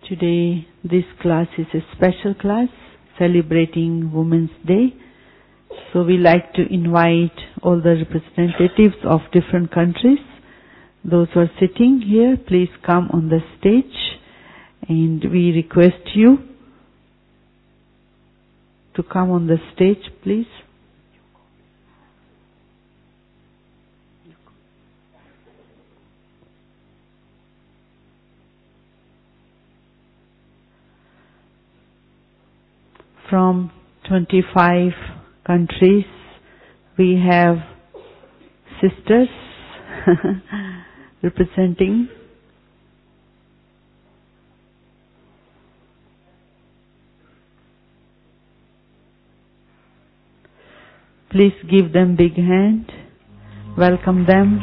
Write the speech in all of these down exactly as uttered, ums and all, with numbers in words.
Today, this class is a special class celebrating Women's Day. So we like to invite all the representatives of different countries. Those who are sitting here, please come on the stage, and we request you to come on the stage, please. From twenty-five countries, we have sisters representing. Please give them big hand. Welcome them.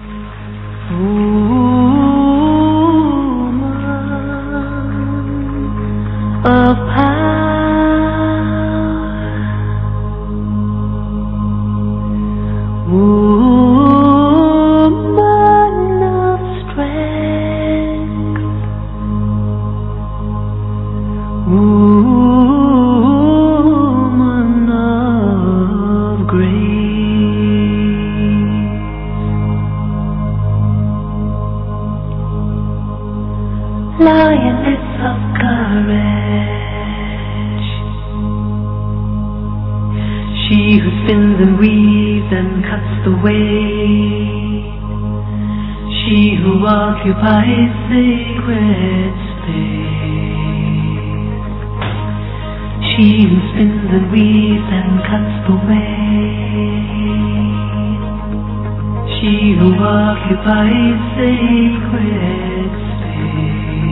Woman of power, woman of strength, woman of grace, lioness of courage, she who spins and weaves and cuts the way, she who occupies sacred space, she who spins and weaves and cuts the way, she who occupies sacred space.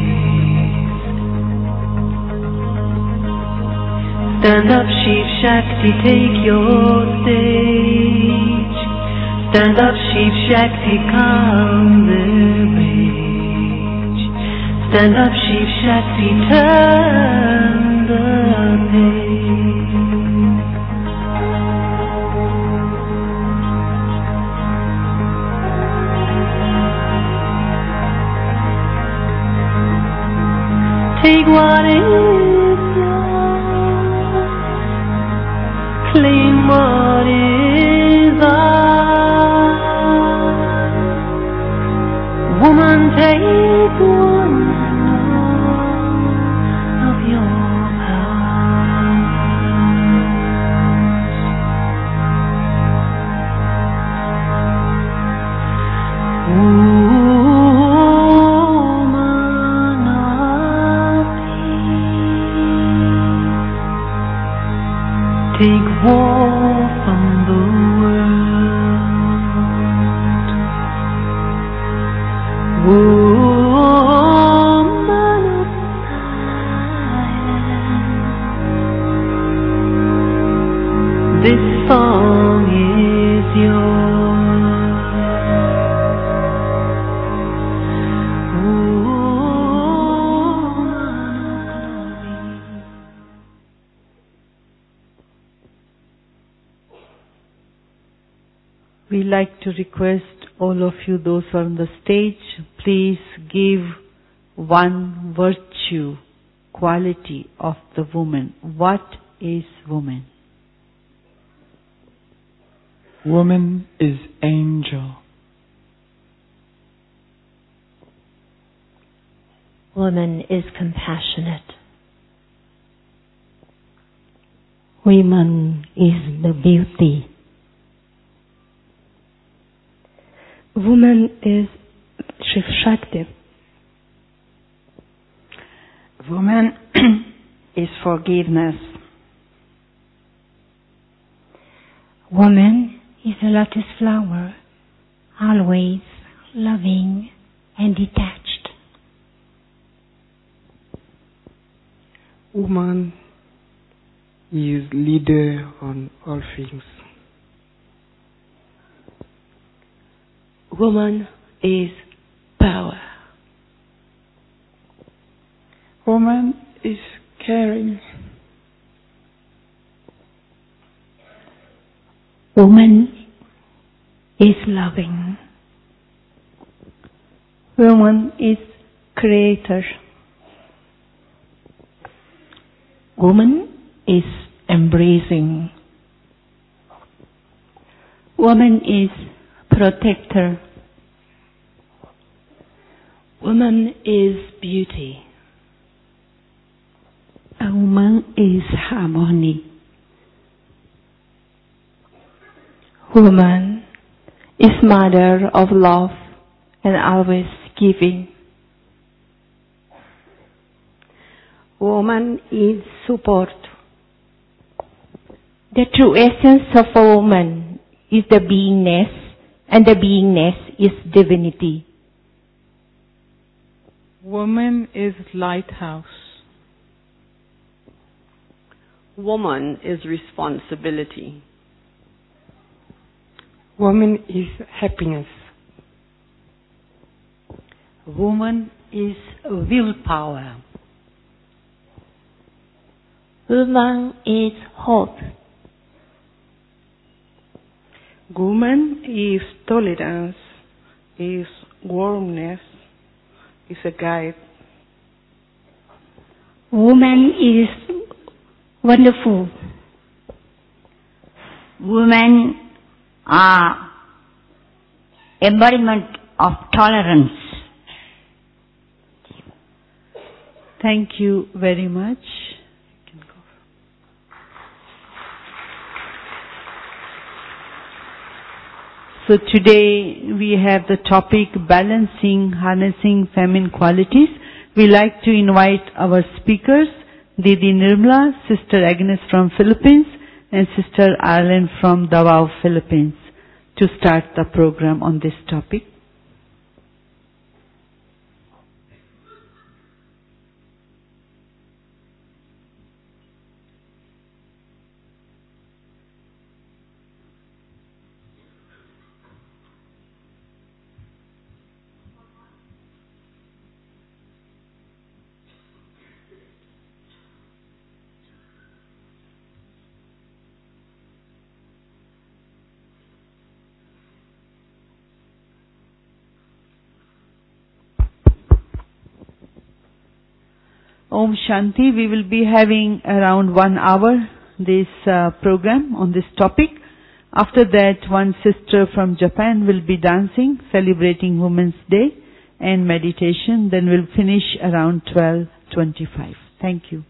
Stand up, Shiv Shakti, take your stage. Stand up, Shiv Shakti, calm their rage. Stand up, Shiv Shakti, turn the page. Take what is yours, claim what is ours. Woman, take one of your powers. Woman of peace, take war from the world. Woman of silence, this song is yours. Woman of glory. We like to request all of you, those who are on the stage, please give one virtue, quality of the woman. What is woman? Woman is angel. Woman is compassionate. Woman is the beauty. Woman is Shiv Shakti. Woman is forgiveness. Woman is a lotus flower, always loving and detached. Woman is leader on all things. Woman is power. Woman is caring. Woman is loving. Woman is creator. Woman is embracing. Woman is protector. Woman is beauty. A woman is harmony. Woman is mother of love and always giving. Woman is support. The true essence of a woman is the beingness, and the beingness is divinity. Woman is lighthouse. Woman is responsibility. Woman is happiness. Woman is willpower. Woman is hope. Woman is tolerance, is warmness, is a guide. Woman is wonderful. Women are embodiment of tolerance. Thank you very much. So today we have the topic balancing, harnessing feminine qualities. We like to invite our speakers, Didi Nirmala, Sister Agnes from Philippines, and Sister Arlene from Davao, Philippines, to start the program on this topic. Om Shanti. We will be having around one hour this uh, program on this topic. After that, one sister from Japan will be dancing, celebrating Women's Day and meditation. Then we'll finish around twelve twenty-five. Thank you.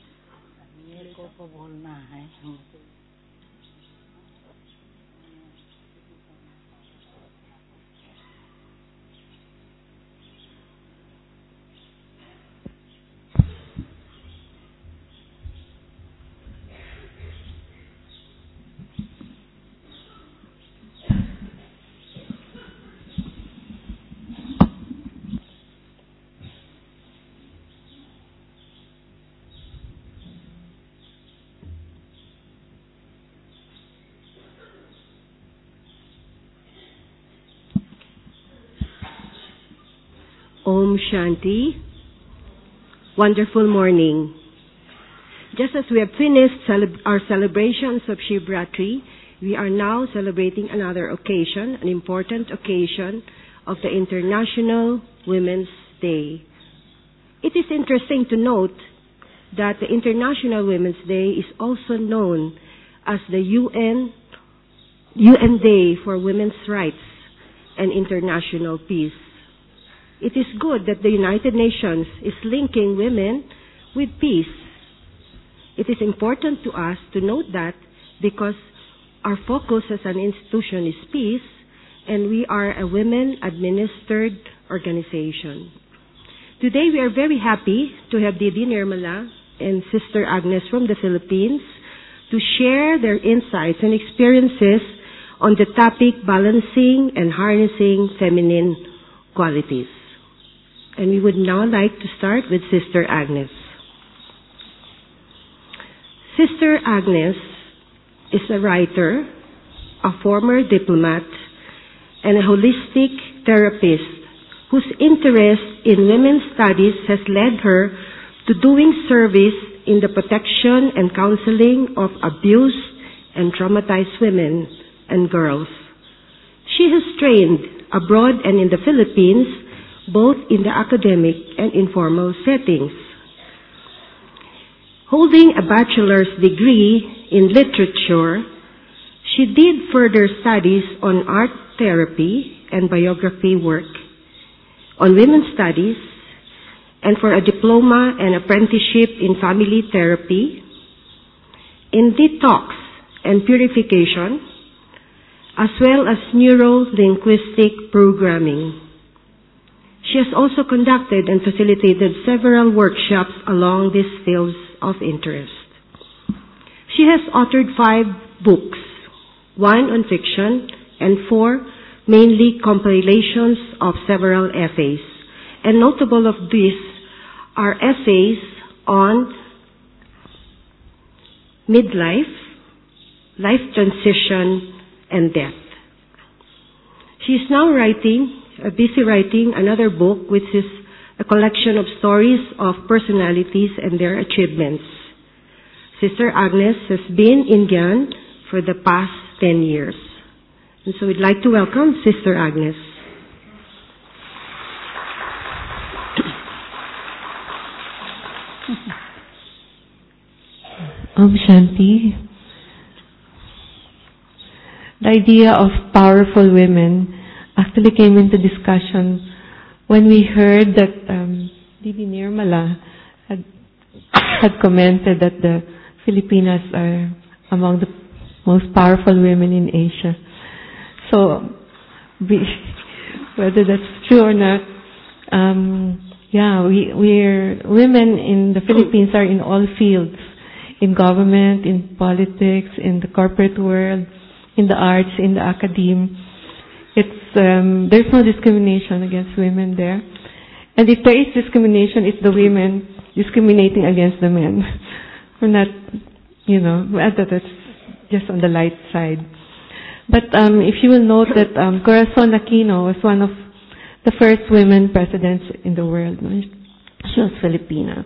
Om Shanti. Wonderful morning. Just as we have finished cele- our celebrations of Shivratri, we are now celebrating another occasion, an important occasion of the International Women's Day. It is interesting to note that the International Women's Day is also known as the U N U N Day for Women's Rights and International Peace. It is good that the United Nations is linking women with peace. It is important to us to note that because our focus as an institution is peace, and we are a women-administered organization. Today we are very happy to have Didi Nirmala and Sister Agnes from the Philippines to share their insights and experiences on the topic balancing and harnessing feminine qualities. And we would now like to start with Sister Agnes. Sister Agnes is a writer, a former diplomat, and a holistic therapist whose interest in women's studies has led her to doing service in the protection and counseling of abused and traumatized women and girls. She has trained abroad and in the Philippines, both in the academic and informal settings. Holding a bachelor's degree in literature, she did further studies on art therapy and biography work, on women's studies, and for a diploma and apprenticeship in family therapy, in detox and purification, as well as neuro-linguistic programming. She has also conducted and facilitated several workshops along these fields of interest. She has authored five books, one on fiction and four mainly compilations of several essays. And notable of these are essays on midlife, life transition, and death. She is now writing, uh, busy writing another book, which is a collection of stories of personalities and their achievements. Sister Agnes has been in Gyan for the past ten years. And so we'd like to welcome Sister Agnes. Om Shanti. The idea of powerful women actually came into discussion when we heard that um, Bibi Nirmala had, had commented that the Filipinas are among the most powerful women in Asia. So, we, whether that's true or not, um, yeah, we, we're women in the Philippines are in all fields, in government, in politics, in the corporate world, in the arts, in the academe. It's um, there's no discrimination against women there, and if there is discrimination, it's the women discriminating against the men. We're not, you know, that's just on the light side. But um, if you will note that um, Corazon Aquino was one of the first women presidents in the world. She was Filipina.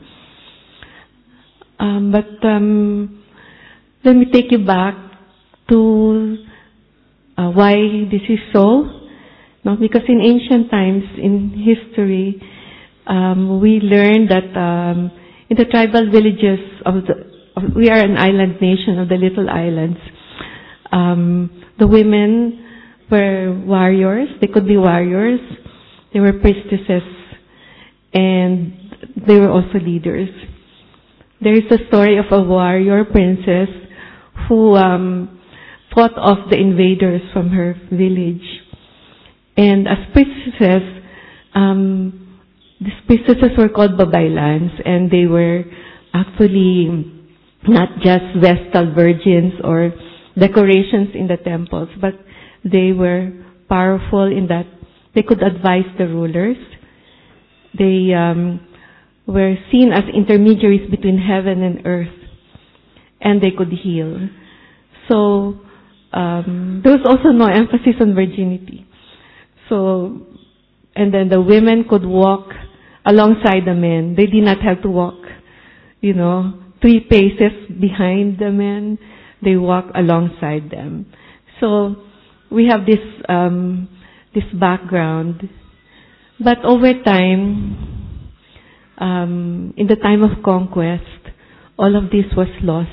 Um, but um, let me take you back to uh, why this is so. No, because in ancient times, in history, um, we learned that um, in the tribal villages of the, of, we are an island nation of the little islands. Um, the women were warriors. They could be warriors. They were priestesses, and they were also leaders. There is a story of a warrior princess who um, fought off the invaders from her village. And as priestesses, um, these priestesses were called babaylans, and they were actually not just Vestal virgins or decorations in the temples, but they were powerful in that they could advise the rulers. They um, were seen as intermediaries between heaven and earth, and they could heal. So um, there was also no emphasis on virginity. So, and then the women could walk alongside the men. They did not have to walk, you know, three paces behind the men. They walk alongside them. So we have this um, this background. But over time, um, in the time of conquest, all of this was lost.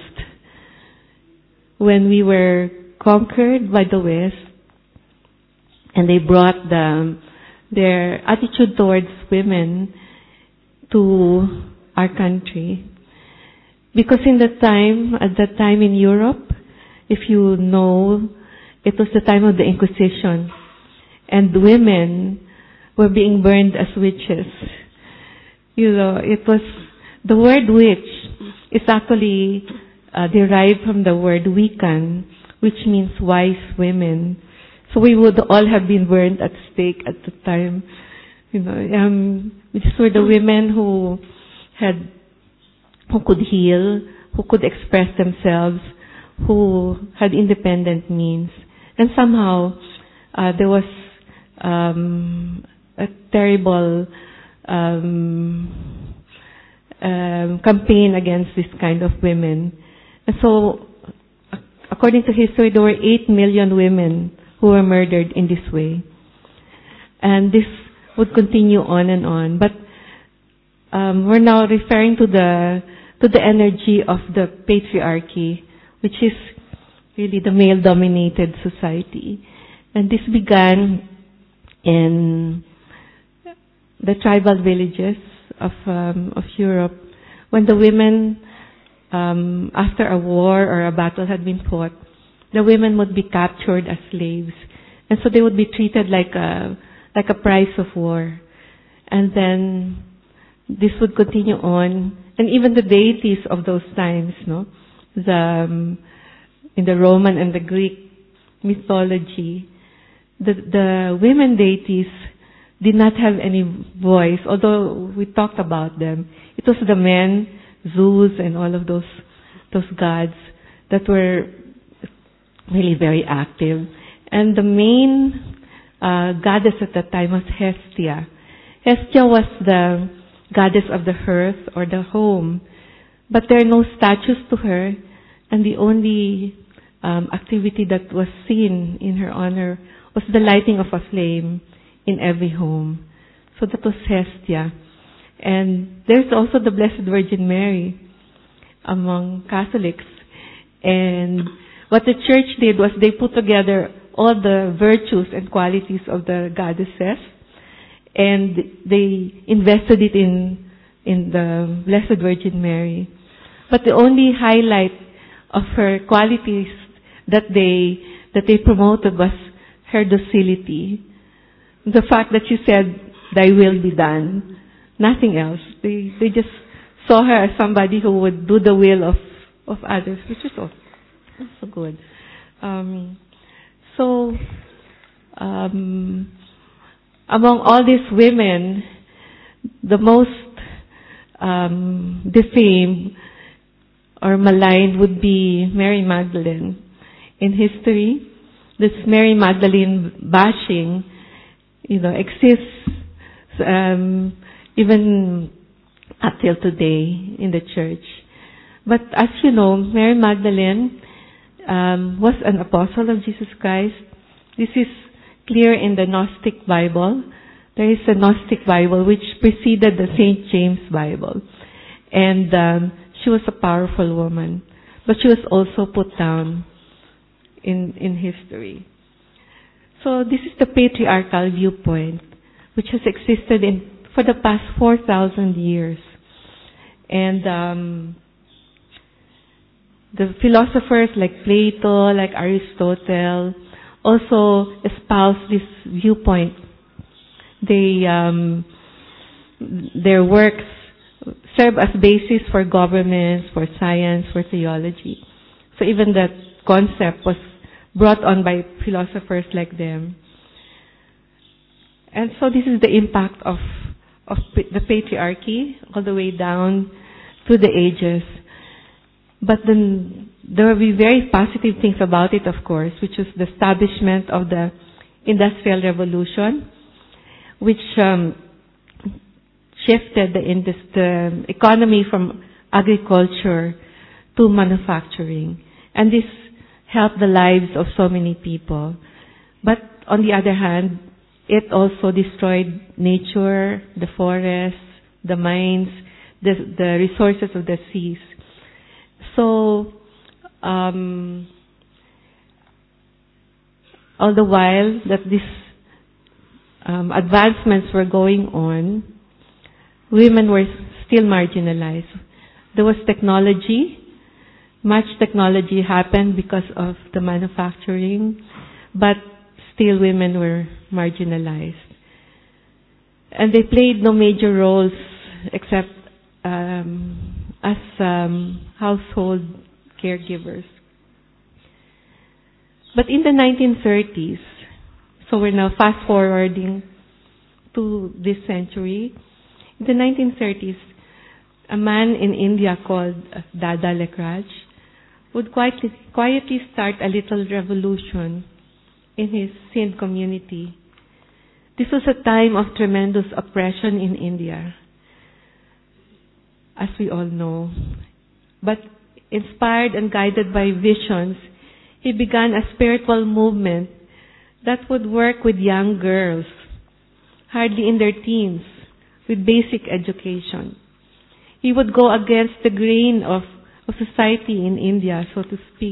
When we were conquered by the West, and they brought the, their attitude towards women to our country. Because in the time, at that time in Europe, if you know, it was the time of the Inquisition, and women were being burned as witches. You know, it was, the word witch is actually uh, derived from the word Wiccan, which means wise women. So we would all have been burned at stake at the time. You know, um, these were the women who had, who could heal, who could express themselves, who had independent means. And somehow, uh, there was um, a terrible um, um, campaign against this kind of women. And so, according to history, there were eight million women who were murdered in this way. And this would continue on and on. But um, we're now referring to the to the energy of the patriarchy, which is really the male-dominated society. And this began in the tribal villages of um, of Europe, when the women, um, after a war or a battle had been fought, the women would be captured as slaves, and so they would be treated like a like a prize of war. And then this would continue on, and even the deities of those times, no, the um, in the Roman and the Greek mythology, the the women deities did not have any voice, although we talked about them. It was the men, Zeus and all of those those gods that were really very active. And the main uh, goddess at that time was Hestia. Hestia was the goddess of the hearth or the home, but there are no statues to her, and the only um, activity that was seen in her honor was the lighting of a flame in every home. So that was Hestia. And there's also the Blessed Virgin Mary among Catholics. And what the church did was they put together all the virtues and qualities of the goddesses, and they invested it in in the Blessed Virgin Mary. But the only highlight of her qualities that they that they promoted was her docility. The fact that she said, "Thy will be done," nothing else. They they just saw her as somebody who would do the will of of others, which is also, also good. Um, so, um, among all these women, the most um, defamed or maligned would be Mary Magdalene. In history, this Mary Magdalene bashing, you know, exists um, even up till today in the church. But as you know, Mary Magdalene um, was an apostle of Jesus Christ. This is clear in the Gnostic Bible. There is a Gnostic Bible which preceded the Saint James Bible. And um, she was a powerful woman. But she was also put down in, in history. So this is the patriarchal viewpoint, which has existed in for the past four thousand years. And um, the philosophers like Plato, like Aristotle, also espouse this viewpoint. They um, their works serve as basis for governments, for science, for theology. So even that concept was brought on by philosophers like them. And so this is the impact of of the patriarchy all the way down through the ages. But then there will be very positive things about it, of course, which is the establishment of the Industrial Revolution, which um, shifted the, indus- the economy from agriculture to manufacturing. And this helped the lives of so many people. But on the other hand, it also destroyed nature, the forests, the mines, the, the resources of the seas. So, um, all the while that these um, advancements were going on, women were still marginalized. There was technology. Much technology happened because of the manufacturing, but still women were marginalized. And they played no major roles except um, as um, household caregivers. But in the nineteen thirties, so we're now fast forwarding to this century, in the nineteen thirties, a man in India called Dada Lekhraj would quietly, quietly start a little revolution in his Sindh community. This was a time of tremendous oppression in India, as we all know. But inspired and guided by visions, he began a spiritual movement that would work with young girls, hardly in their teens, with basic education. He he would go against the grain of, of society in India, so to speak,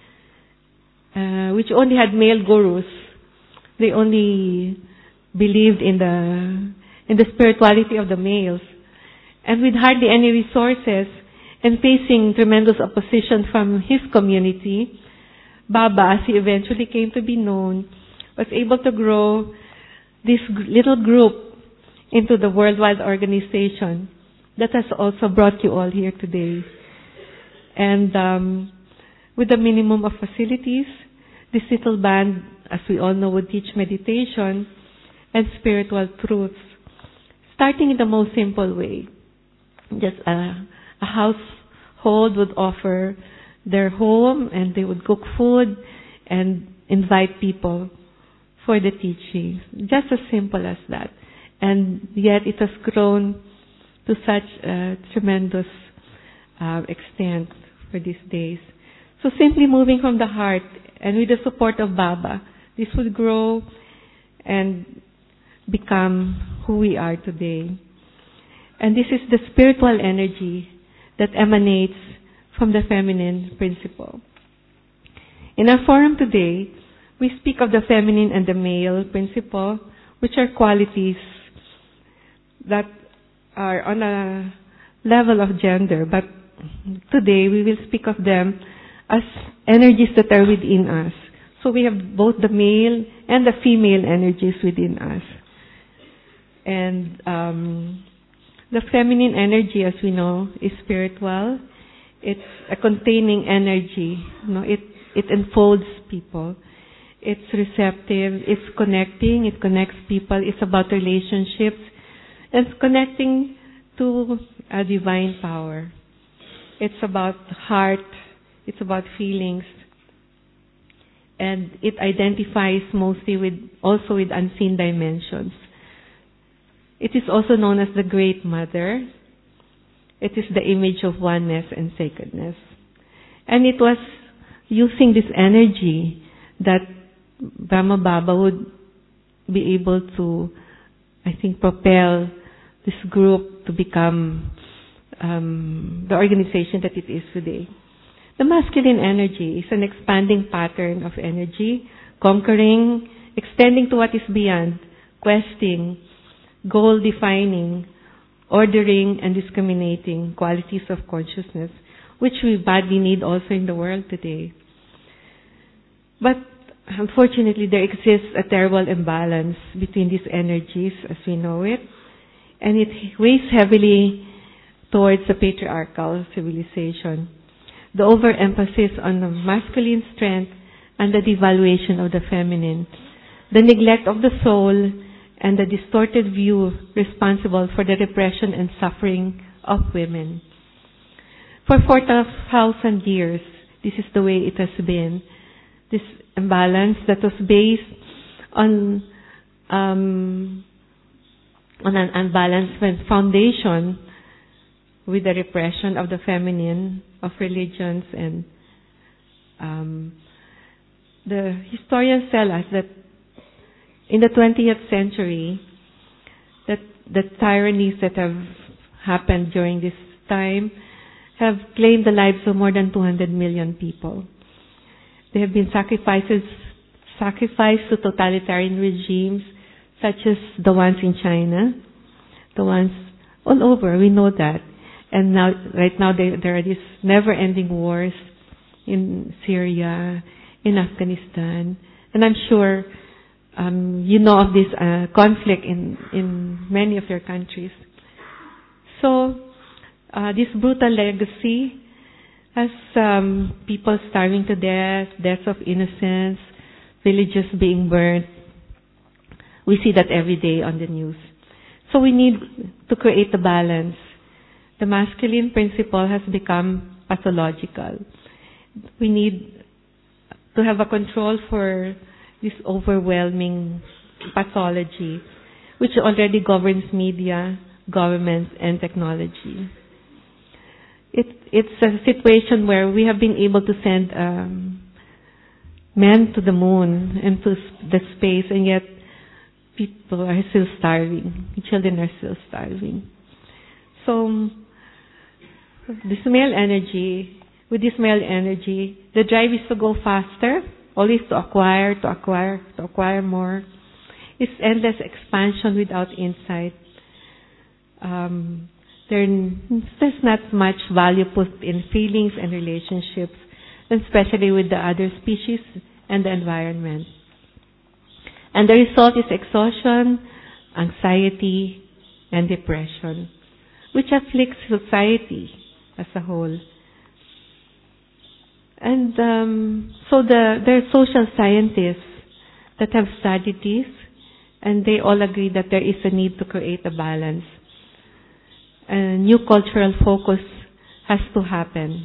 uh, which only had male gurus. They only believed in the in the spirituality of the males. And with hardly any resources and facing tremendous opposition from his community, Baba, as he eventually came to be known, was able to grow this little group into the worldwide organization that has also brought you all here today. And um, with the minimum of facilities, this little band, as we all know, would teach meditation and spiritual truths, starting in the most simple way. Just a, a household would offer their home and they would cook food and invite people for the teaching. Just as simple as that. And yet it has grown to such a tremendous uh, extent for these days. So simply moving from the heart and with the support of Baba, this will grow and become who we are today. And this is the spiritual energy that emanates from the feminine principle. In our forum today, we speak of the feminine and the male principle, which are qualities that are on a level of gender, but today we will speak of them as energies that are within us. So we have both the male and the female energies within us. And um, the feminine energy, as we know, is spiritual. It's a containing energy. You know, it it enfolds people. It's receptive. It's connecting. It connects people. It's about relationships. It's connecting to a divine power. It's about heart. It's about feelings. And it identifies mostly with, also with unseen dimensions. It is also known as the Great Mother. It is the image of oneness and sacredness. And it was using this energy that Brahma Baba would be able to, I think, propel this group to become um, the organization that it is today. The masculine energy is an expanding pattern of energy, conquering, extending to what is beyond, questing, goal-defining, ordering, and discriminating qualities of consciousness, which we badly need also in the world today. But unfortunately, there exists a terrible imbalance between these energies as we know it, and it weighs heavily towards the patriarchal civilization. The overemphasis on the masculine strength and the devaluation of the feminine, the neglect of the soul, and the distorted view responsible for the repression and suffering of women. For four thousand years, this is the way it has been. This imbalance that was based on um, on an unbalanced foundation with the repression of the feminine, of religions, and um, the historians tell us that in the twentieth century, that the tyrannies that have happened during this time have claimed the lives of more than two hundred million people. There have been sacrifices, sacrificed to totalitarian regimes such as the ones in China, the ones all over, we know that. And now, right now, there, there are these never-ending wars in Syria, in Afghanistan, and I'm sure um, you know of this uh, conflict in, in many of your countries. So, uh, this brutal legacy has um, people starving to death, deaths of innocents, villages being burnt. We see that every day on the news. So we need to create a balance. The masculine principle has become pathological. We need to have a control for this overwhelming pathology, which already governs media, governments, and technology. It, it's a situation where we have been able to send um, men to the moon and to the space, and yet people are still starving. Children are still starving. So this male energy, with this male energy, the drive is to go faster, always to acquire, to acquire, to acquire more. It's endless expansion without insight. Um, there, there's not much value put in feelings and relationships, especially with the other species and the environment. And the result is exhaustion, anxiety, and depression, which afflicts society as a whole. And um, so the, there are social scientists that have studied this, and they all agree that there is a need to create a balance. A new cultural focus has to happen.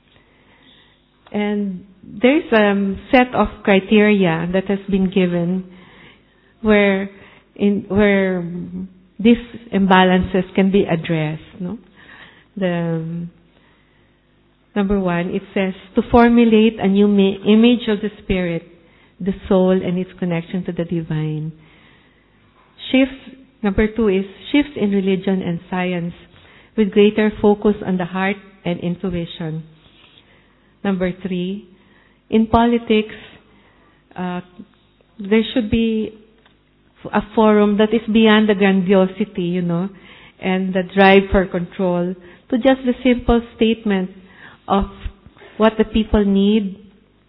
And there is a set of criteria that has been given where in where these imbalances can be addressed. No? The number one, it says to formulate a new ma- image of the spirit, the soul, and its connection to the divine. Shifts. Number two is shifts in religion and science with greater focus on the heart and intuition. Number three, in politics, uh, there should be a forum that is beyond the grandiosity, you know, and the drive for control, to just the simple statement of what the people need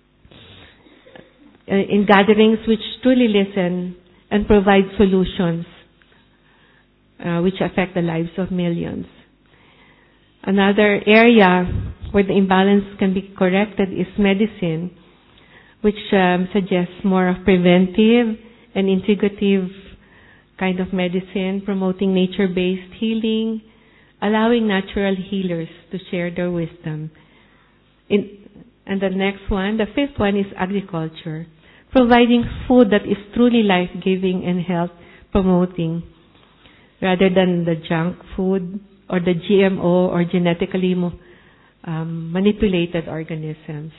uh, in gatherings which truly listen and provide solutions uh, which affect the lives of millions. Another area where the imbalance can be corrected is medicine, which um, suggests more of preventive and integrative kind of medicine, promoting nature-based healing, allowing natural healers to share their wisdom. In, and the next one, the fifth one, is agriculture, providing food that is truly life-giving and health-promoting, rather than the junk food or the G M O or genetically um, manipulated organisms.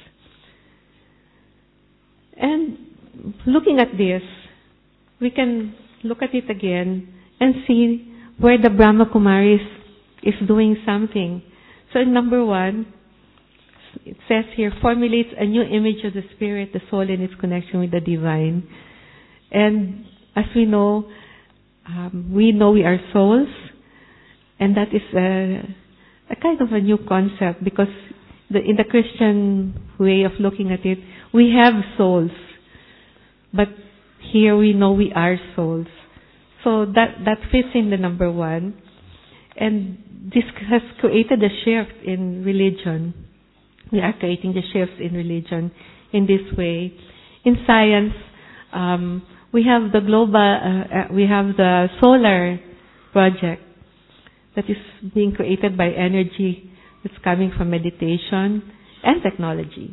And looking at this, we can look at it again and see where the Brahma Kumaris is doing something. So in number one, it says here, formulates a new image of the spirit, the soul, and its connection with the divine. And as we know, um, we know we are souls, and that is a, a kind of a new concept, because the, in the Christian way of looking at it, we have souls, but here we know we are souls. So that, that fits in the number one. And this has created a shift in religion. We are creating the shifts in religion in this way. In science, um, we have the global, uh, uh, we have the solar project that is being created by energy that's coming from meditation and technology.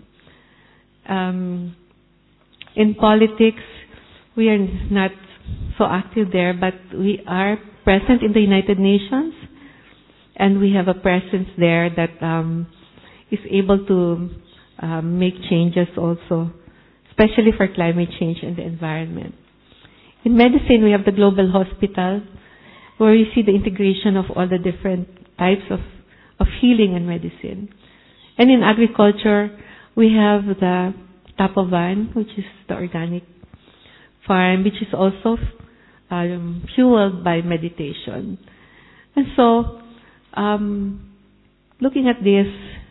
Um, in politics, we are not so active there, but we are present in the United Nations, and we have a presence there that um, is able to um, make changes also, especially for climate change and the environment. In medicine, we have the Global Hospital, where we see the integration of all the different types of, of healing and medicine. And in agriculture, we have the Tapovan, which is the organic farm, which is also um, fueled by meditation. And so, um, looking at this,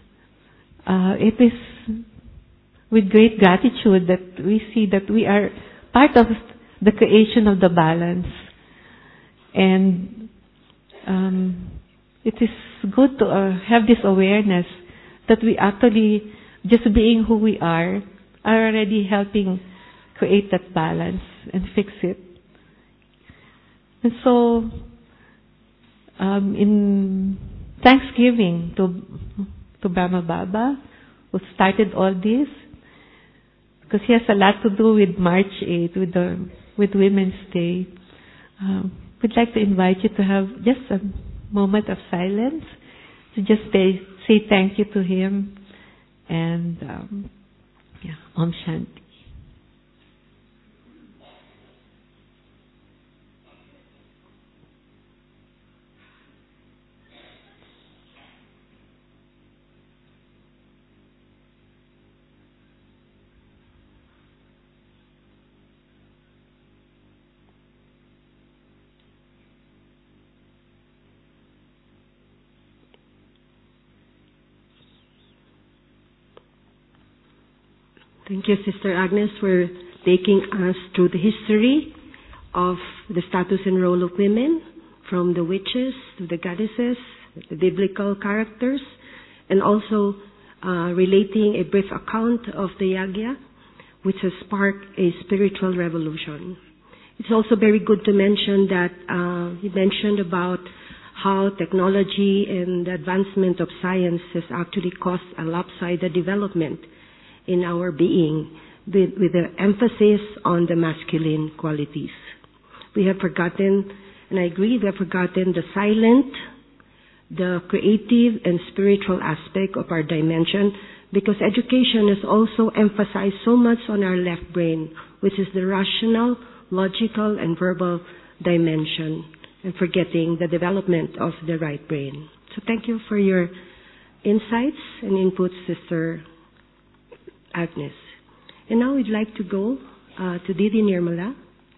uh, it is with great gratitude that we see that we are part of the creation of the balance. And um, it is good to uh, have this awareness that we actually, just being who we are, are already helping create that balance and fix it. And so, um, in Thanksgiving to to Brahma Baba, who started all this, because he has a lot to do with March eighth, with the with Women's Day. Um, we'd like to invite you to have just a moment of silence to just say, say thank you to him, and um, yeah, Om Shanti. Thank you, Sister Agnes, for taking us through the history of the status and role of women, from the witches to the goddesses, the biblical characters, and also uh, relating a brief account of the Yagya, which has sparked a spiritual revolution. It's also very good to mention that uh, you mentioned about how technology and the advancement of science has actually caused a lopsided development in our being, with, with the emphasis on the masculine qualities. We have forgotten, and I agree, we have forgotten the silent, the creative and spiritual aspect of our dimension, because education has also emphasized so much on our left brain, which is the rational, logical, and verbal dimension, and forgetting the development of the right brain. So thank you for your insights and inputs, Sister Agnes. And now we'd like to go uh, to Didi Nirmala.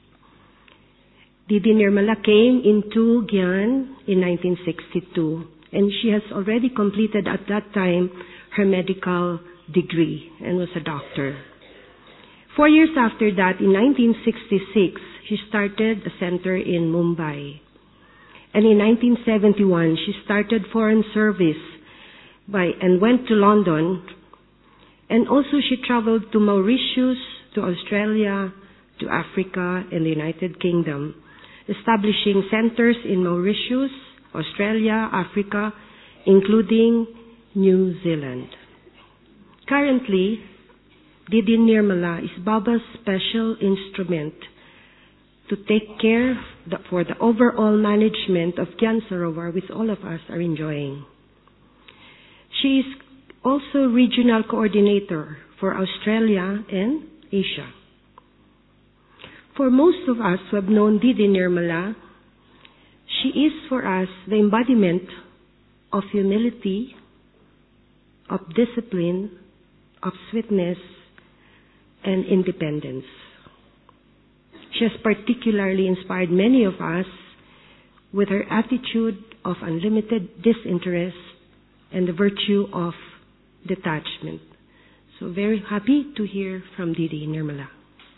Didi Nirmala came into Gyan in nineteen sixty-two, and she has already completed at that time her medical degree and was a doctor. Four years after that, in nineteen sixty-six, she started a center in Mumbai. And in nineteen seventy-one, she started foreign service by and went to London. And also she traveled to Mauritius, to Australia, to Africa, and the United Kingdom, establishing centers in Mauritius, Australia, Africa, including New Zealand. Currently, Didi Nirmala is Baba's special instrument to take care for the overall management of Gyan Sarovar, which all of us are enjoying. She is also regional coordinator for Australia and Asia. For most of us who have known Didi Nirmala, she is for us the embodiment of humility, of discipline, of sweetness, and independence. She has particularly inspired many of us with her attitude of unlimited disinterest and the virtue of detachment. So very happy to hear from Didi Nirmala.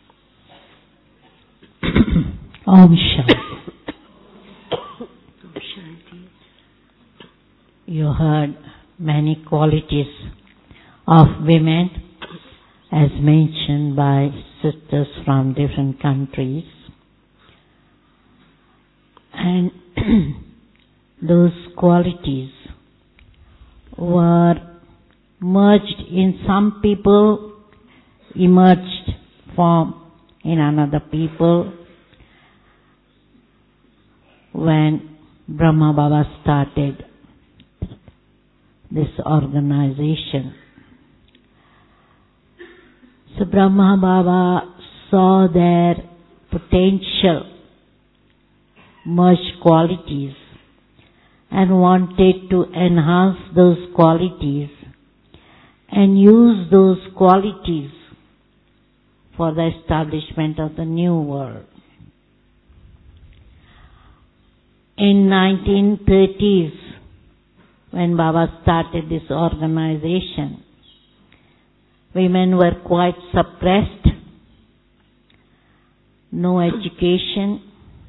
Om Shanti. Om Shanti. You heard many qualities of women as mentioned by sisters from different countries. And those qualities were merged in some people, emerged from in another people when Brahma Baba started this organization. So Brahma Baba saw their potential merged qualities and wanted to enhance those qualities and use those qualities for the establishment of the new world. In nineteen thirties, when Baba started this organization, women were quite suppressed, no education,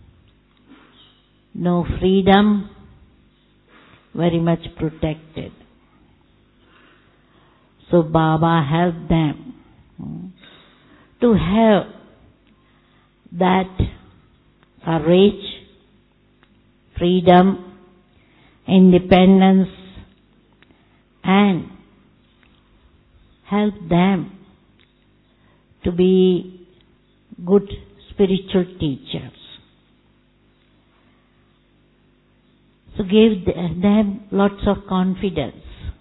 no freedom, very much protected. So Baba helped them to have that courage, freedom, independence, and help them to be good spiritual teachers. So gave them lots of confidence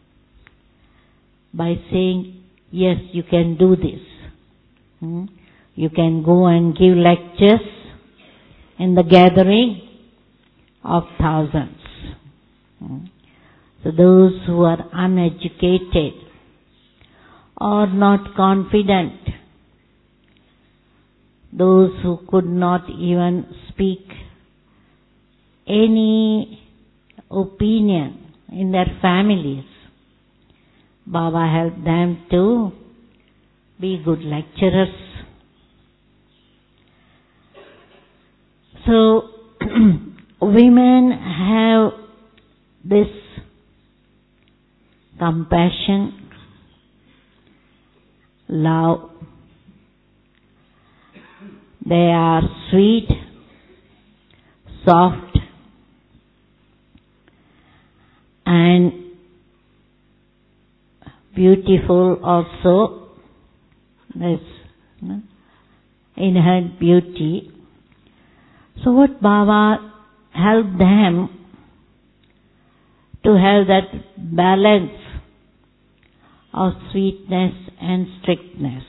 by saying, yes, you can do this. Hmm? You can go and give lectures in the gathering of thousands. Hmm? So those who are uneducated or not confident, those who could not even speak any opinion in their families, Baba helped them to be good lecturers. So, women have this compassion, love. They are sweet, soft, and beautiful also. There's inherent beauty. So what Baba helped them to have that balance of sweetness and strictness.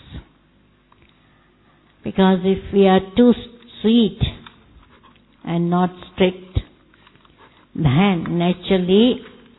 Because if we are too sweet and not strict, then naturally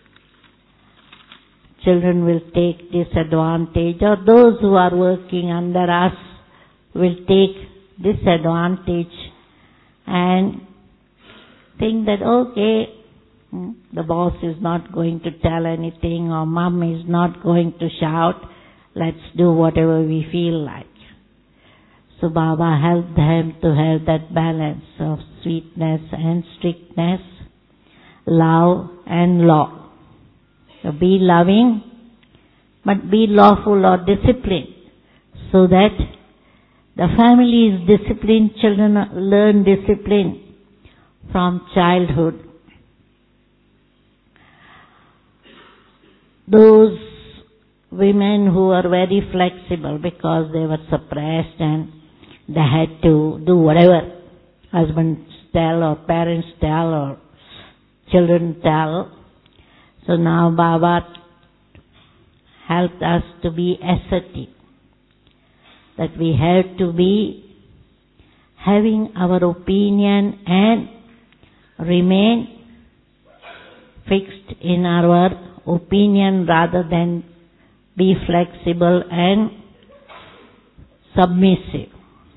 children will take disadvantage, or those who are working under us will take disadvantage and think that, okay, the boss is not going to tell anything, or mom is not going to shout, let's do whatever we feel like. So Baba helped them to have that balance of sweetness and strictness, love and law. So be loving, but be lawful or disciplined, so that the family is disciplined, children learn discipline from childhood. Those women who are very flexible because they were suppressed and they had to do whatever husbands tell or parents tell or children tell. So now Baba helped us to be assertive, that we have to be having our opinion and remain fixed in our opinion rather than be flexible and submissive.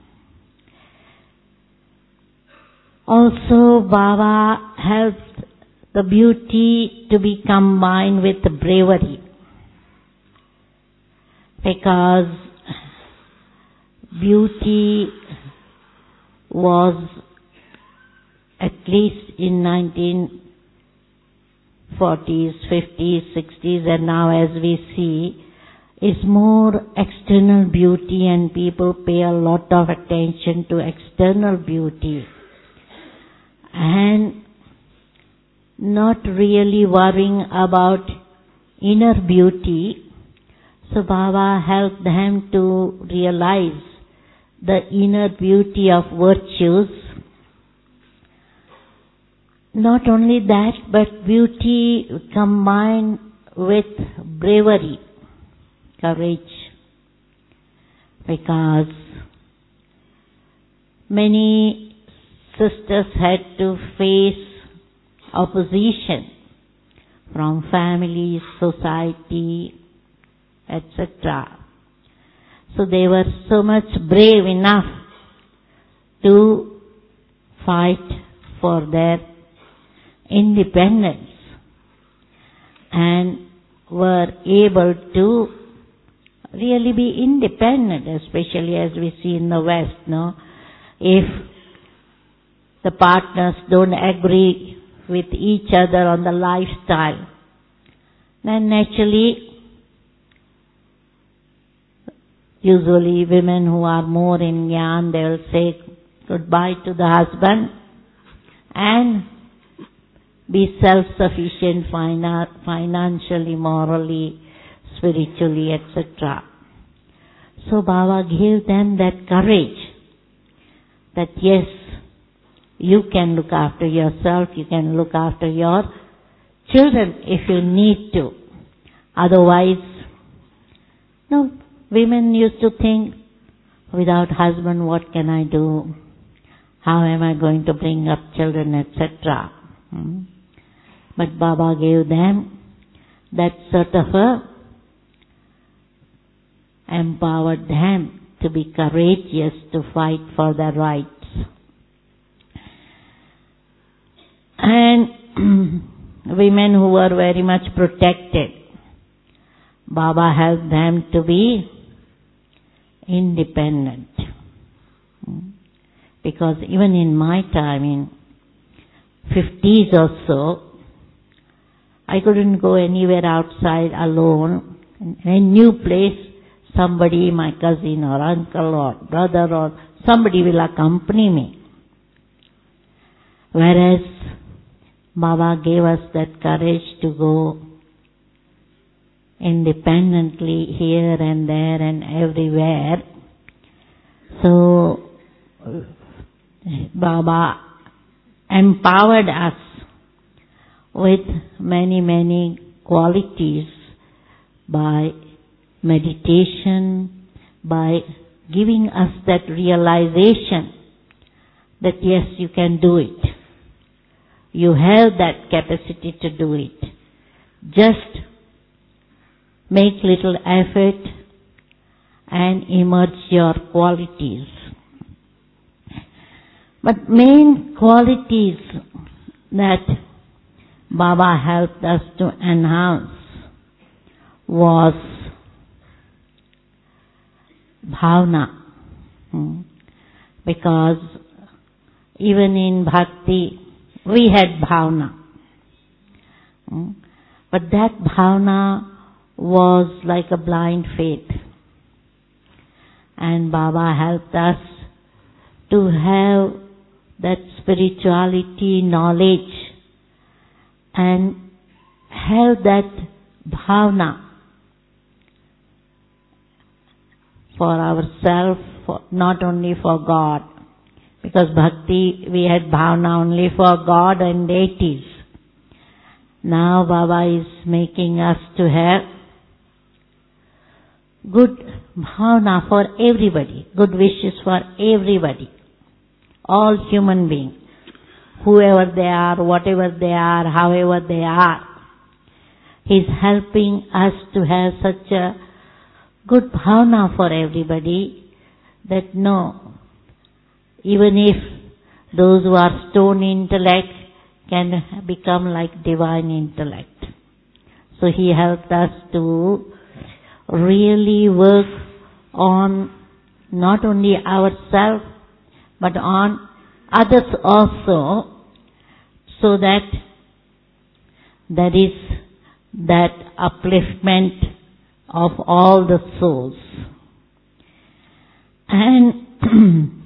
Also, Baba helped the beauty to be combined with the bravery, because beauty was, at least in nineteen forties, fifties, sixties, and now as we see, is more external beauty, and people pay a lot of attention to external beauty and not really worrying about inner beauty. So Baba helped them to realize the inner beauty of virtues. Not only that, but beauty combined with bravery, courage. Because many sisters had to face opposition from family, society, et cetera. So they were so much brave enough to fight for their independence and were able to really be independent, especially as we see in the West, no? If the partners don't agree with each other on the lifestyle, then naturally, usually women who are more in Gyan, they will say goodbye to the husband and be self-sufficient financially, morally, spiritually, et cetera. So Baba gave them that courage that yes, you can look after yourself, you can look after your children if you need to. Otherwise, no, women used to think, without husband, what can I do? How am I going to bring up children, et cetera. Hmm? But Baba gave them that sort of a, empowered them to be courageous to fight for their rights. And women who were very much protected, Baba helped them to be independent. Because even in my time, in fifties or so, I couldn't go anywhere outside alone. In a new place, somebody, my cousin or uncle or brother or somebody will accompany me. Whereas Baba gave us that courage to go independently here and there and everywhere. So Baba empowered us with many, many qualities by meditation, by giving us that realization that yes, you can do it. You have that capacity to do it. Just make little effort and emerge your qualities. But main qualities that Baba helped us to enhance was bhavana. Hmm. Because even in bhakti, we had bhavana. Hmm. But that bhavana was like a blind faith. And Baba helped us to have that spirituality knowledge and have that bhavana for ourselves, for, not only for God. Because bhakti, we had bhavana only for God and deities. Now Baba is making us to have good bhavana for everybody, good wishes for everybody, all human beings, whoever they are, whatever they are, however they are. He's helping us to have such a good bhavana for everybody that no, even if those who are stone intellect can become like divine intellect. So he helped us to really work on not only ourselves but on others also, so that there is that upliftment of all the souls. And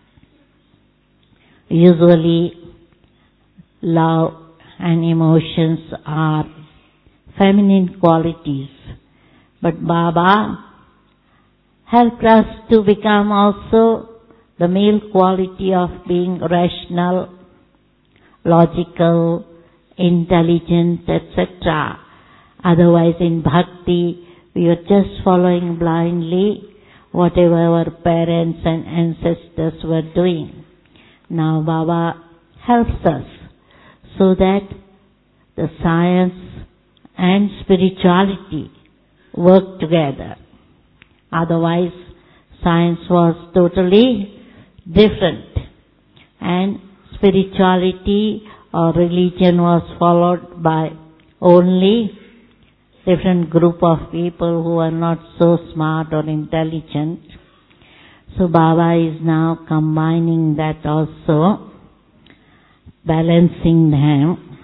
usually love and emotions are feminine qualities, but Baba helped us to become also the male quality of being rational, logical, intelligent, et cetera. Otherwise in bhakti, we were just following blindly whatever our parents and ancestors were doing. Now Baba helps us so that the science and spirituality work together. Otherwise, science was totally different, and spirituality or religion was followed by only different group of people who are not so smart or intelligent. So Baba is now combining that also, balancing them.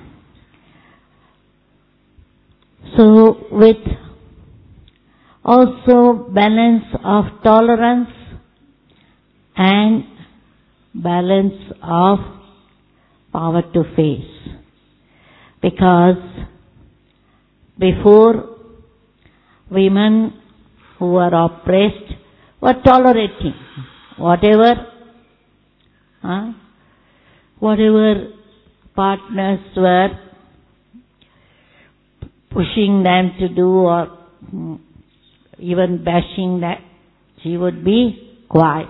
So with also balance of tolerance and balance of power to face. Because before, women who were oppressed were tolerating whatever, huh, whatever partners were pushing them to do or even bashing that, she would be quiet,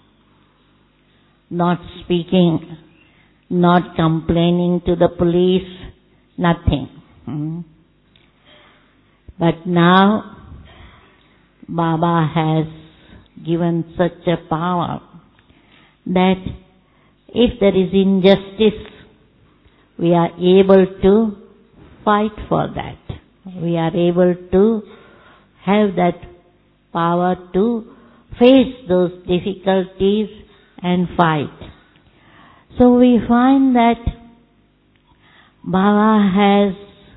not speaking, not complaining to the police, nothing. Hmm. But now Baba has given such a power that if there is injustice, we are able to fight for that. We are able to have that power to face those difficulties and fight. So we find that Baba has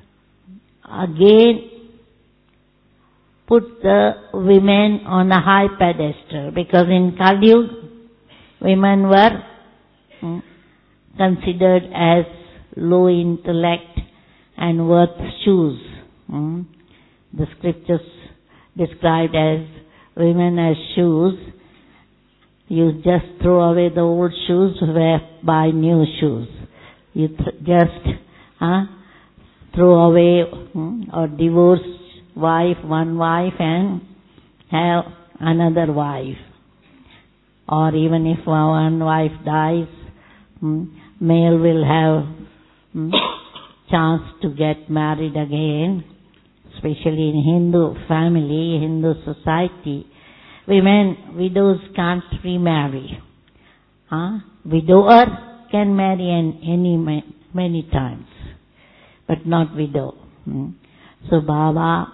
again put the women on a high pedestal, because in Kali Yuga, women were hmm, considered as low intellect and worth shoes. Hmm. The scriptures described as women as shoes. You just throw away the old shoes, wear, buy new shoes. You th- just huh, throw away hmm, or divorce wife, one wife, and have another wife. Or even if one wife dies, hmm, male will have hmm, chance to get married again. Especially in Hindu family, Hindu society, women, widows can't remarry. Huh? Widower can marry an, any many times, but not widow. Hmm? So Baba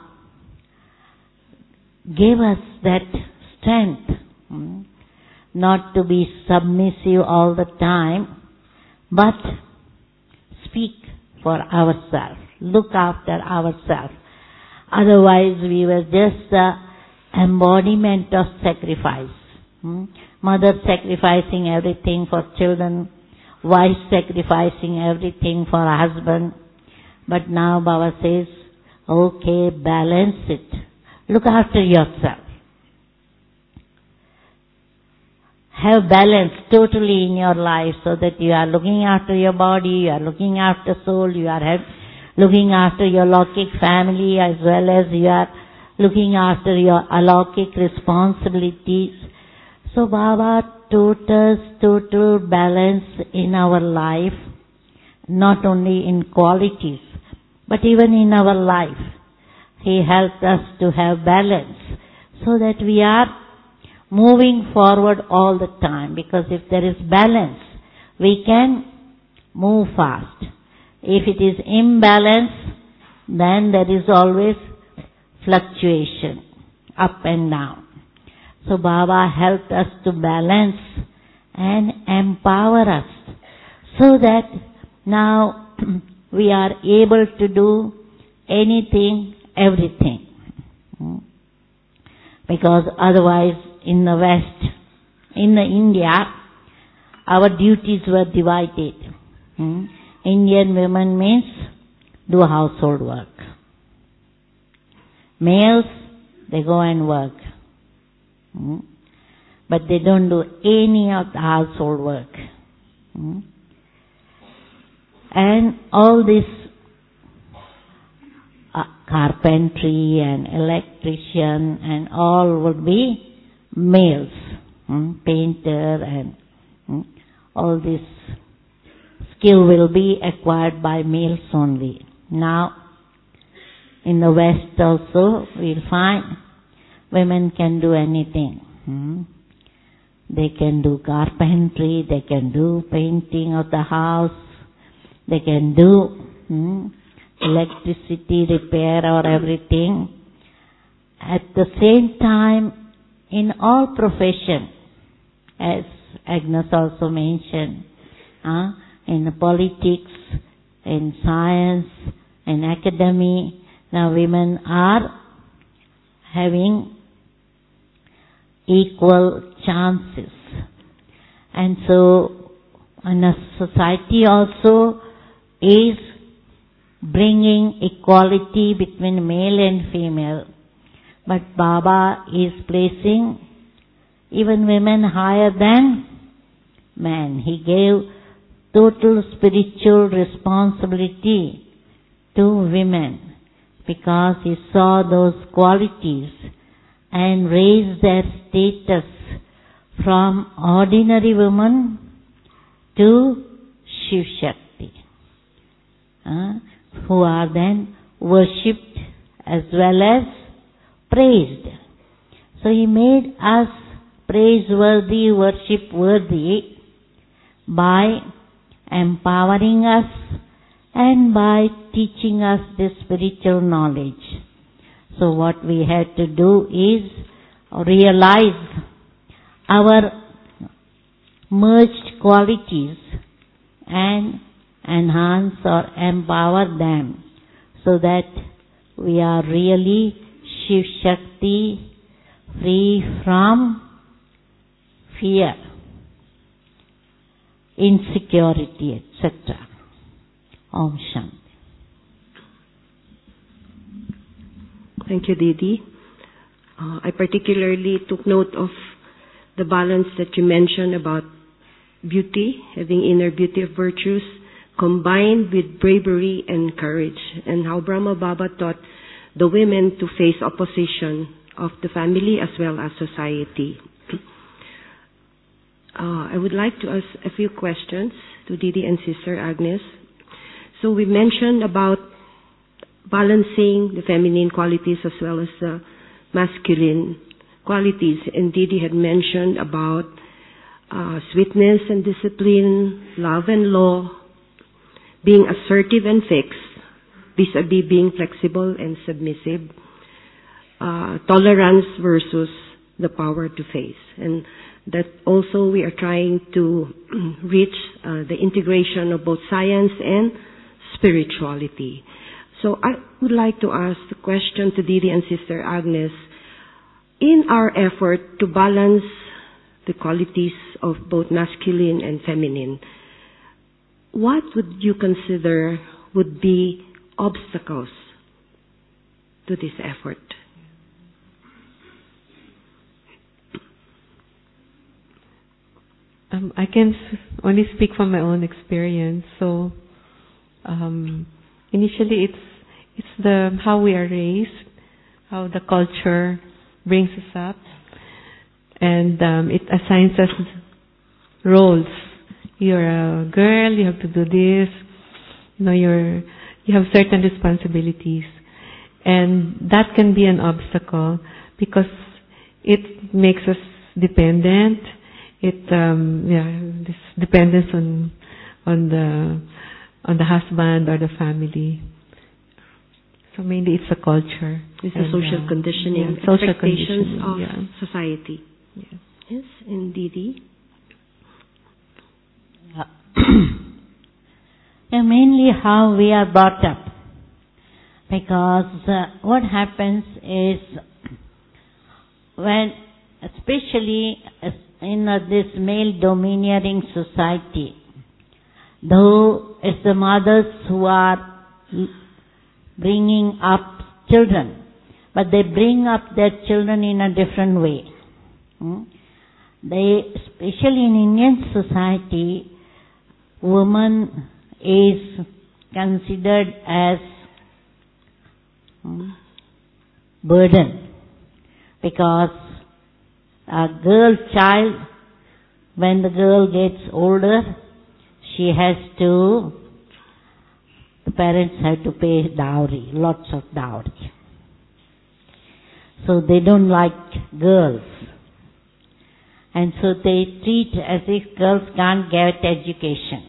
gave us that strength, hmm? not to be submissive all the time, but speak for ourselves, look after ourselves. Otherwise we were just the embodiment of sacrifice. Hmm? Mother sacrificing everything for children, wife sacrificing everything for husband. But now Baba says, okay, balance it. Look after yourself. Have balance totally in your life, so that you are looking after your body, you are looking after soul, you are have, looking after your Lokik family, as well as you are looking after your alaukic responsibilities. So Baba taught us total balance in our life, not only in qualities, but even in our life. He helped us to have balance, so that we are moving forward all the time. Because if there is balance, we can move fast. If it is imbalance, then there is always fluctuation, up and down. So Baba helped us to balance and empower us, so that now we are able to do anything, everything. Because otherwise in the West, in the India, our duties were divided. Hmm? Indian women means do household work. Males, they go and work. Hmm? But they don't do any of the household work. Hmm? And all this uh, carpentry and electrician and all would be males. Hmm? Painter and hmm? all this skill will be acquired by males only. Now, in the West also, we'll find women can do anything. Hmm? They can do carpentry, they can do painting of the house, they can do hmm, electricity repair or everything. At the same time, in all profession, as Agnes also mentioned, uh, in politics, in science, in academy, now women are having equal chances. And so, in a society also is bringing equality between male and female. But Baba is placing even women higher than men. He gave total spiritual responsibility to women, because he saw those qualities and raised their status from ordinary woman to Shiv Shakti, uh, who are then worshipped as well as praised. So he made us praiseworthy, worship worthy by empowering us and by teaching us this spiritual knowledge. So what we had to do is realize our merged qualities and enhance or empower them so that we are really Shiv Shakti, free from fear, insecurity, et cetera. Om Shanti. Thank you, Didi. Uh, I particularly took note of the balance that you mentioned about beauty, having inner beauty of virtues, combined with bravery and courage, and how Brahma Baba taught the women to face opposition of the family as well as society. uh, I would like to ask a few questions to Didi and Sister Agnes. So we mentioned about balancing the feminine qualities as well as the masculine qualities, and Didi had mentioned about uh, sweetness and discipline, love and law, being assertive and fixed, vis-a-vis being flexible and submissive, uh, tolerance versus the power to face. And that also we are trying to reach uh, the integration of both science and spirituality. So I would like to ask the question to Didi and Sister Agnes, in our effort to balance the qualities of both masculine and feminine, what would you consider would be obstacles to this effort? Um, I can only speak from my own experience. So, um, initially, it's it's the how we are raised, how the culture brings us up, and um, it assigns us roles. You're a girl, you have to do this. You know, you're you have certain responsibilities, and that can be an obstacle because it makes us dependent. It um, yeah, this dependence on on the on the husband or the family. So mainly it's a culture. It's and, a social uh, conditioning, yeah, social expectations conditioning, of yeah. society. Yes. Yes, and Didi? Uh, and mainly how we are brought up. Because uh, what happens is, when, especially in uh, this male domineering society, though it's the mothers who are bringing up children, but they bring up their children in a different way. Hmm? They, especially in Indian society, woman is considered as hmm, burden, because a girl child, when the girl gets older, she has to, the parents have to pay dowry, lots of dowry. So they don't like girls. And so they treat as if girls can't get education.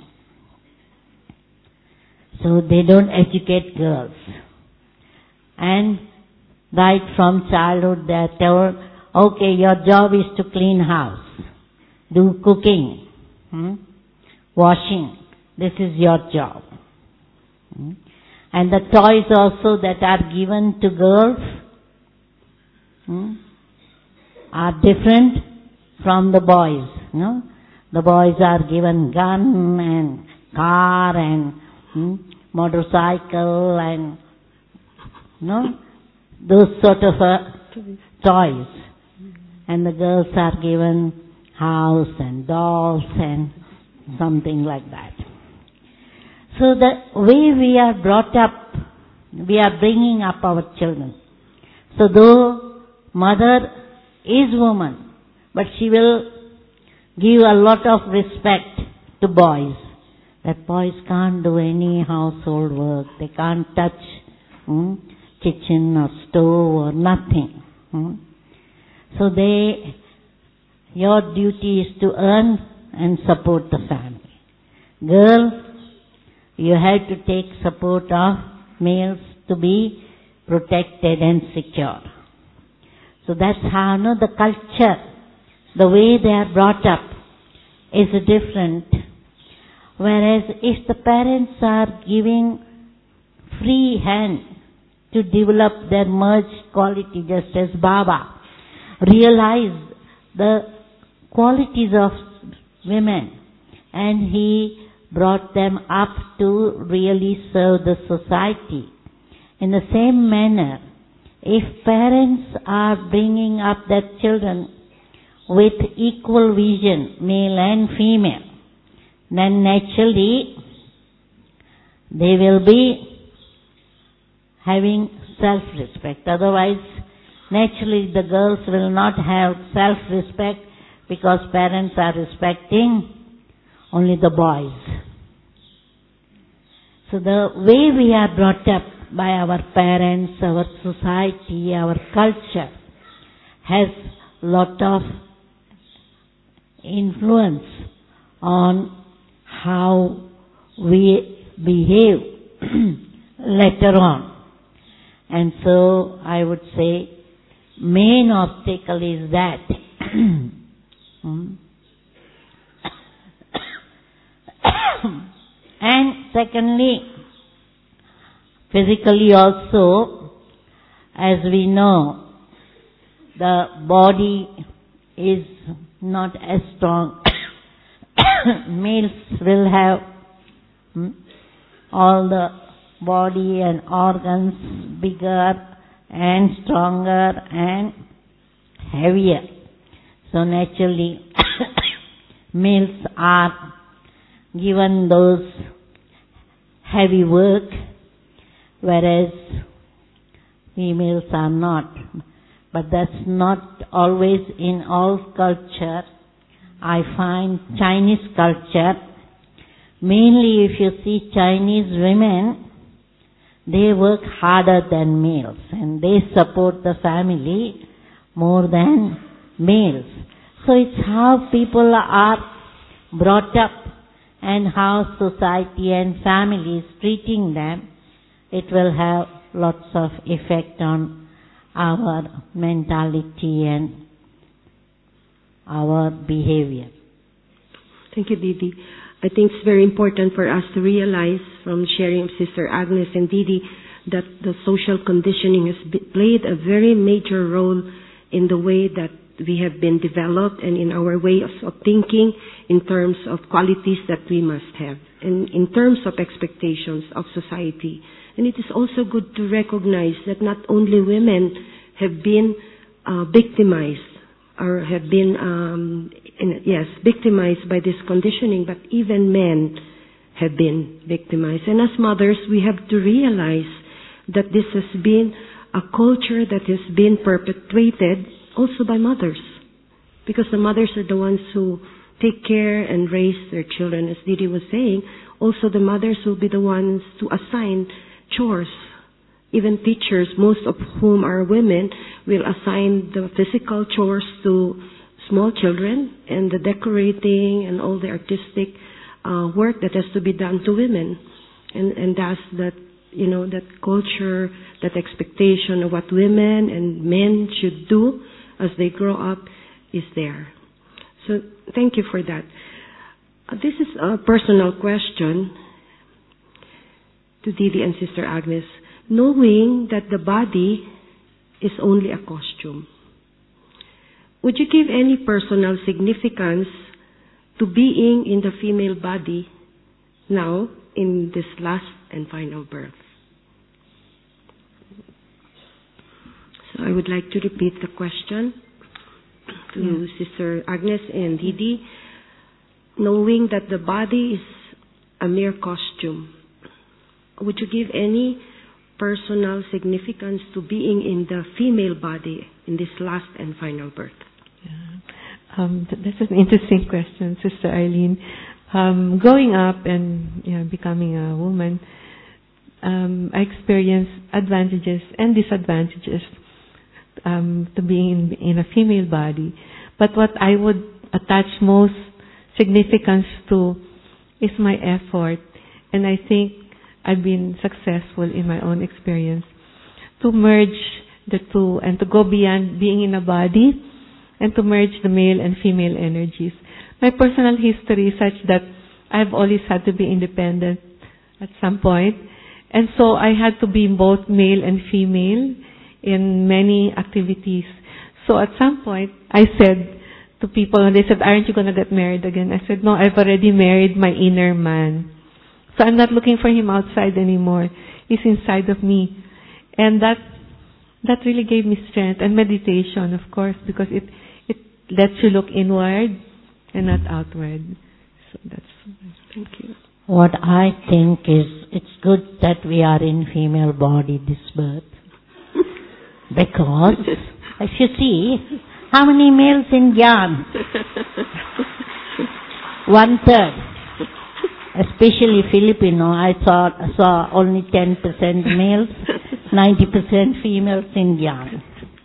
So they don't educate girls. And right from childhood they are told, okay, your job is to clean house, do cooking, hmm? washing. This is your job. Hmm? And the toys also that are given to girls hmm, are different from the boys. No? The boys are given gun and car and hmm, motorcycle and no, those sort of uh, toys. And the girls are given house and dolls and something like that. So the way we are brought up, we are bringing up our children. So though mother is woman, but she will give a lot of respect to boys. That boys can't do any household work. They can't touch hmm, kitchen or stove or nothing. Hmm. So they, your duty is to earn and support the family. Girl, you have to take support of males to be protected and secure. So that's how no, the culture the way they are brought up is different. Whereas if the parents are giving free hand to develop their merged quality, just as Baba realized the qualities of women and he brought them up to really serve the society. In the same manner, if parents are bringing up their children with equal vision, male and female, then naturally they will be having self-respect. Otherwise, naturally the girls will not have self-respect because parents are respecting only the boys. So the way we are brought up by our parents, our society, our culture has lot of influence on how we behave later on. And so I would say main obstacle is that and secondly, physically also, as we know, the body is not as strong. Males will have hmm, all the body and organs bigger and stronger and heavier. So naturally, males are given those heavy work, whereas females are not. But that's not always in all culture. I find Chinese culture, mainly if you see Chinese women, they work harder than males and they support the family more than males. So it's how people are brought up and how society and family is treating them. It will have lots of effect on our mentality and our behavior. Thank you, Didi. I think it's very important for us to realize from sharing Sister Agnes and Didi that the social conditioning has played a very major role in the way that we have been developed and in our way of thinking in terms of qualities that we must have and in terms of expectations of society. And it is also good to recognize that not only women have been uh, victimized or have been, um, in, yes, victimized by this conditioning, but even men have been victimized. And as mothers, we have to realize that this has been a culture that has been perpetuated also by mothers, because the mothers are the ones who take care and raise their children. As Didi was saying, also the mothers will be the ones to assign chores. Even teachers, most of whom are women, will assign the physical chores to small children and the decorating and all the artistic uh, work that has to be done to women. And, and that's that, you know, that culture, that expectation of what women and men should do as they grow up is there. So thank you for that. Uh, this is a personal question to Didi and Sister Agnes. Knowing that the body is only a costume, would you give any personal significance to being in the female body now in this last and final birth? So I would like to repeat the question to yeah. Sister Agnes and Didi. Knowing that the body is a mere costume, would you give any personal significance to being in the female body in this last and final birth? Yeah. Um, th- that's an interesting question, Sister Eileen. Um, growing up and you know, becoming a woman, um, I experienced advantages and disadvantages um, to being in, in a female body. But what I would attach most significance to is my effort, and I think I've been successful in my own experience to merge the two and to go beyond being in a body and to merge the male and female energies. My personal history is such that I've always had to be independent at some point, and so I had to be both male and female in many activities. So at some point, I said to people, and they said, aren't you going to get married again? I said, no, I've already married my inner man. So I'm not looking for him outside anymore. He's inside of me. And that that really gave me strength. And meditation, of course, because it, it lets you look inward and not outward. So that's, thank you. What I think is, it's good that we are in female body this birth. Because, as you see, how many males in Gyan? One third. Especially Filipino, I saw, saw only ten percent males, ninety percent females in Gyan.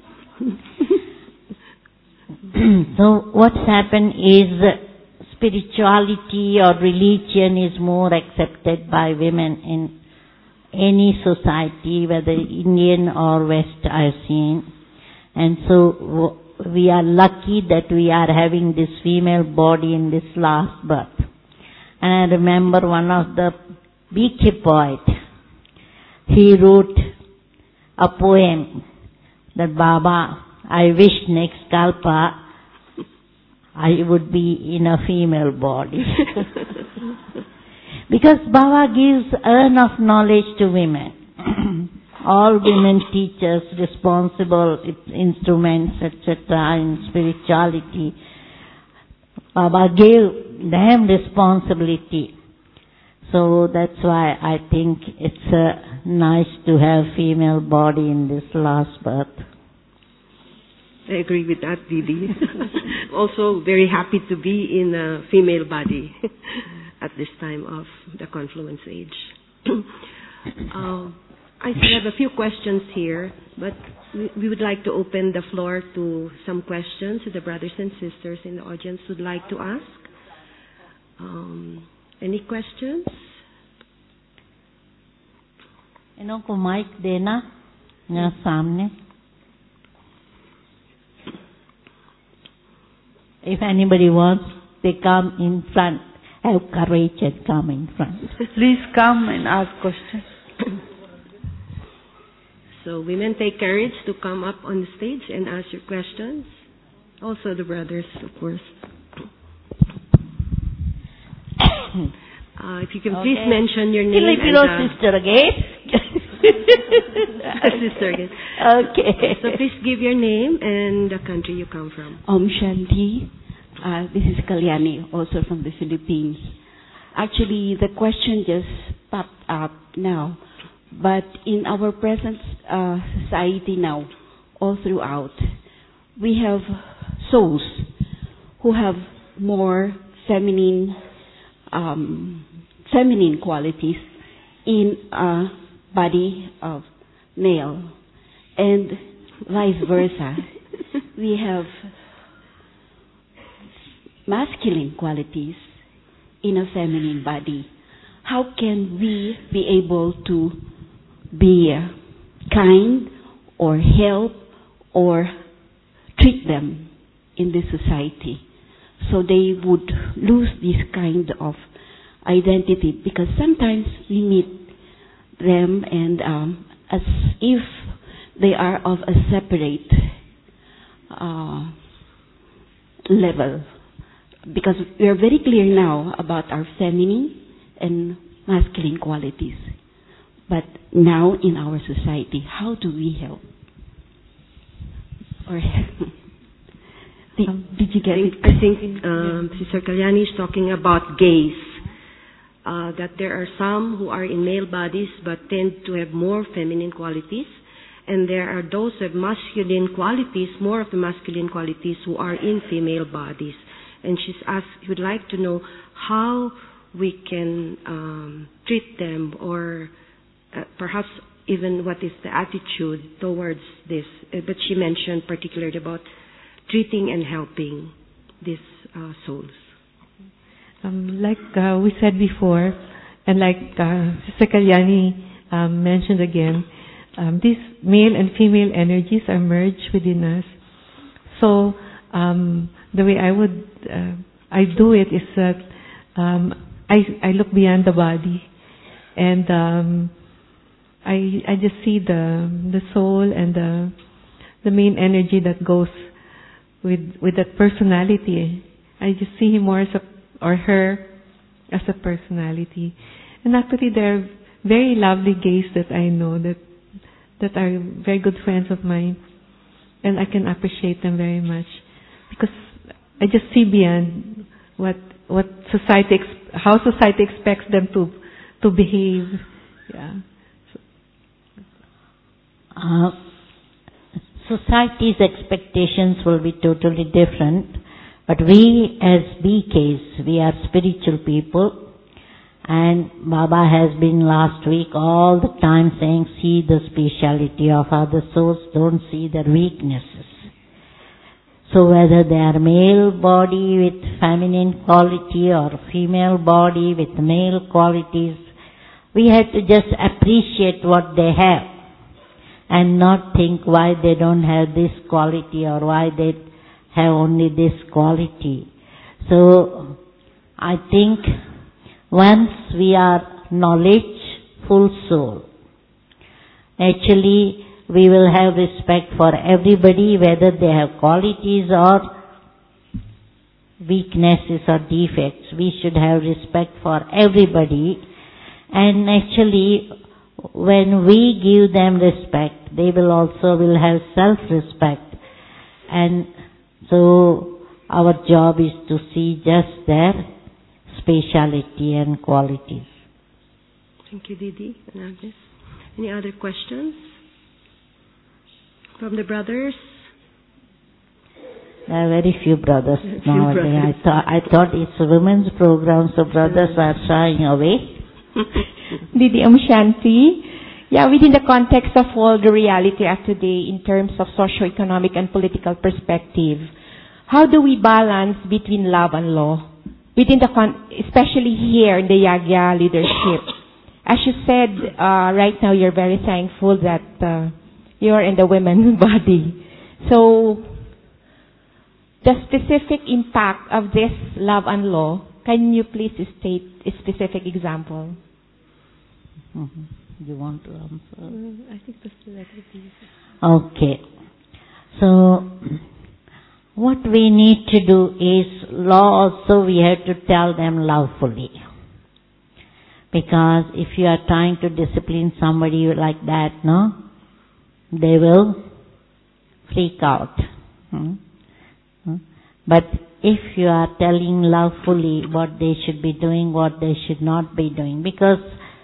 So what's happened is spirituality or religion is more accepted by women in any society, whether Indian or West, I've seen. And so we are lucky that we are having this female body in this last birth. And I remember one of the B K poet, he wrote a poem that, Baba, I wish next kalpa I would be in a female body. Because Baba gives enough knowledge to women. All women teachers, responsible instruments, et cetera in spirituality. Baba gave them responsibility. So that's why I think it's uh, nice to have female body in this last birth. I agree with that, Didi. Also very happy to be in a female body at this time of the confluence age. uh, I still have a few questions here, but we, we would like to open the floor to some questions that the brothers and sisters in the audience would like to ask. Um, any questions? इन्हों को mic देना यहाँ सामने. If anybody wants, they come in front. Have courage and come in front. Please come and ask questions. So women, take courage to come up on the stage and ask your questions. Also the brothers, of course. Uh, if you can okay. please mention your name. Filipino and, uh, sister again. sister again. Okay. So please give your name and the country you come from. Om Shanti. Uh, this is Kalyani, also from the Philippines. Actually, the question just popped up now. But in our present uh, society now, all throughout, we have souls who have more feminine um, feminine qualities in a body of male, and vice versa. We have masculine qualities in a feminine body. How can we be able to be kind or help or treat them in this society so they would lose this kind of identity? Because sometimes we meet them and um, as if they are of a separate uh, level. Because we are very clear now about our feminine and masculine qualities. But now in our society, how do we help? Or did, did you get it? I think um, Sister Kalyani is talking about gays. Uh, that there are some who are in male bodies but tend to have more feminine qualities. And there are those who have masculine qualities, more of the masculine qualities, who are in female bodies. And she's asked, would like to know how we can um, treat them, or uh, perhaps even what is the attitude towards this. Uh, but she mentioned particularly about treating and helping these uh, souls. Um, like uh, we said before, and like uh, Sister Kalyani um, mentioned again, um, these male and female energies are merged within us. So um, the way I would, uh, I do it is that um, I I look beyond the body, and um, I I just see the the soul and the the main energy that goes with with that personality. I just see him more as a, or her as a personality. And actually there are very lovely gays that I know that that are very good friends of mine, and I can appreciate them very much because I just see beyond what what society ex- how society expects them to to behave. Yeah. Uh, society's expectations will be totally different, but we as B Ks, we are spiritual people. And Baba has been last week all the time saying, see the speciality of other souls, don't see their weaknesses. So whether they are male body with feminine quality or female body with male qualities, we have to just appreciate what they have and not think why they don't have this quality or why they have only this quality. So I think once we are knowledge-full soul, actually we will have respect for everybody, whether they have qualities or weaknesses or defects. We should have respect for everybody, and actually when we give them respect, they will also will have self-respect. And so our job is to see just their speciality and qualities. Thank you, Didi and Agnes. Any other questions from the brothers? There are very few brothers few nowadays. brothers. I thought I thought it's a women's program, so brothers are shying away. Didi Om Shanti. Yeah, within the context of all the reality of today in terms of socio-economic and political perspective, how do we balance between love and law? Within the con- especially here in the Yagya leadership. As you said, uh, right now you're very thankful that uh, you're in the women's body. So, the specific impact of this love and law, can you please state a specific example? Mm-hmm. You want to answer? Uh, I think that's the Okay. So, what we need to do is, law also we have to tell them lovefully. Because if you are trying to discipline somebody like that, no, they will freak out. Hmm? Hmm? But if you are telling lovefully what they should be doing, what they should not be doing, because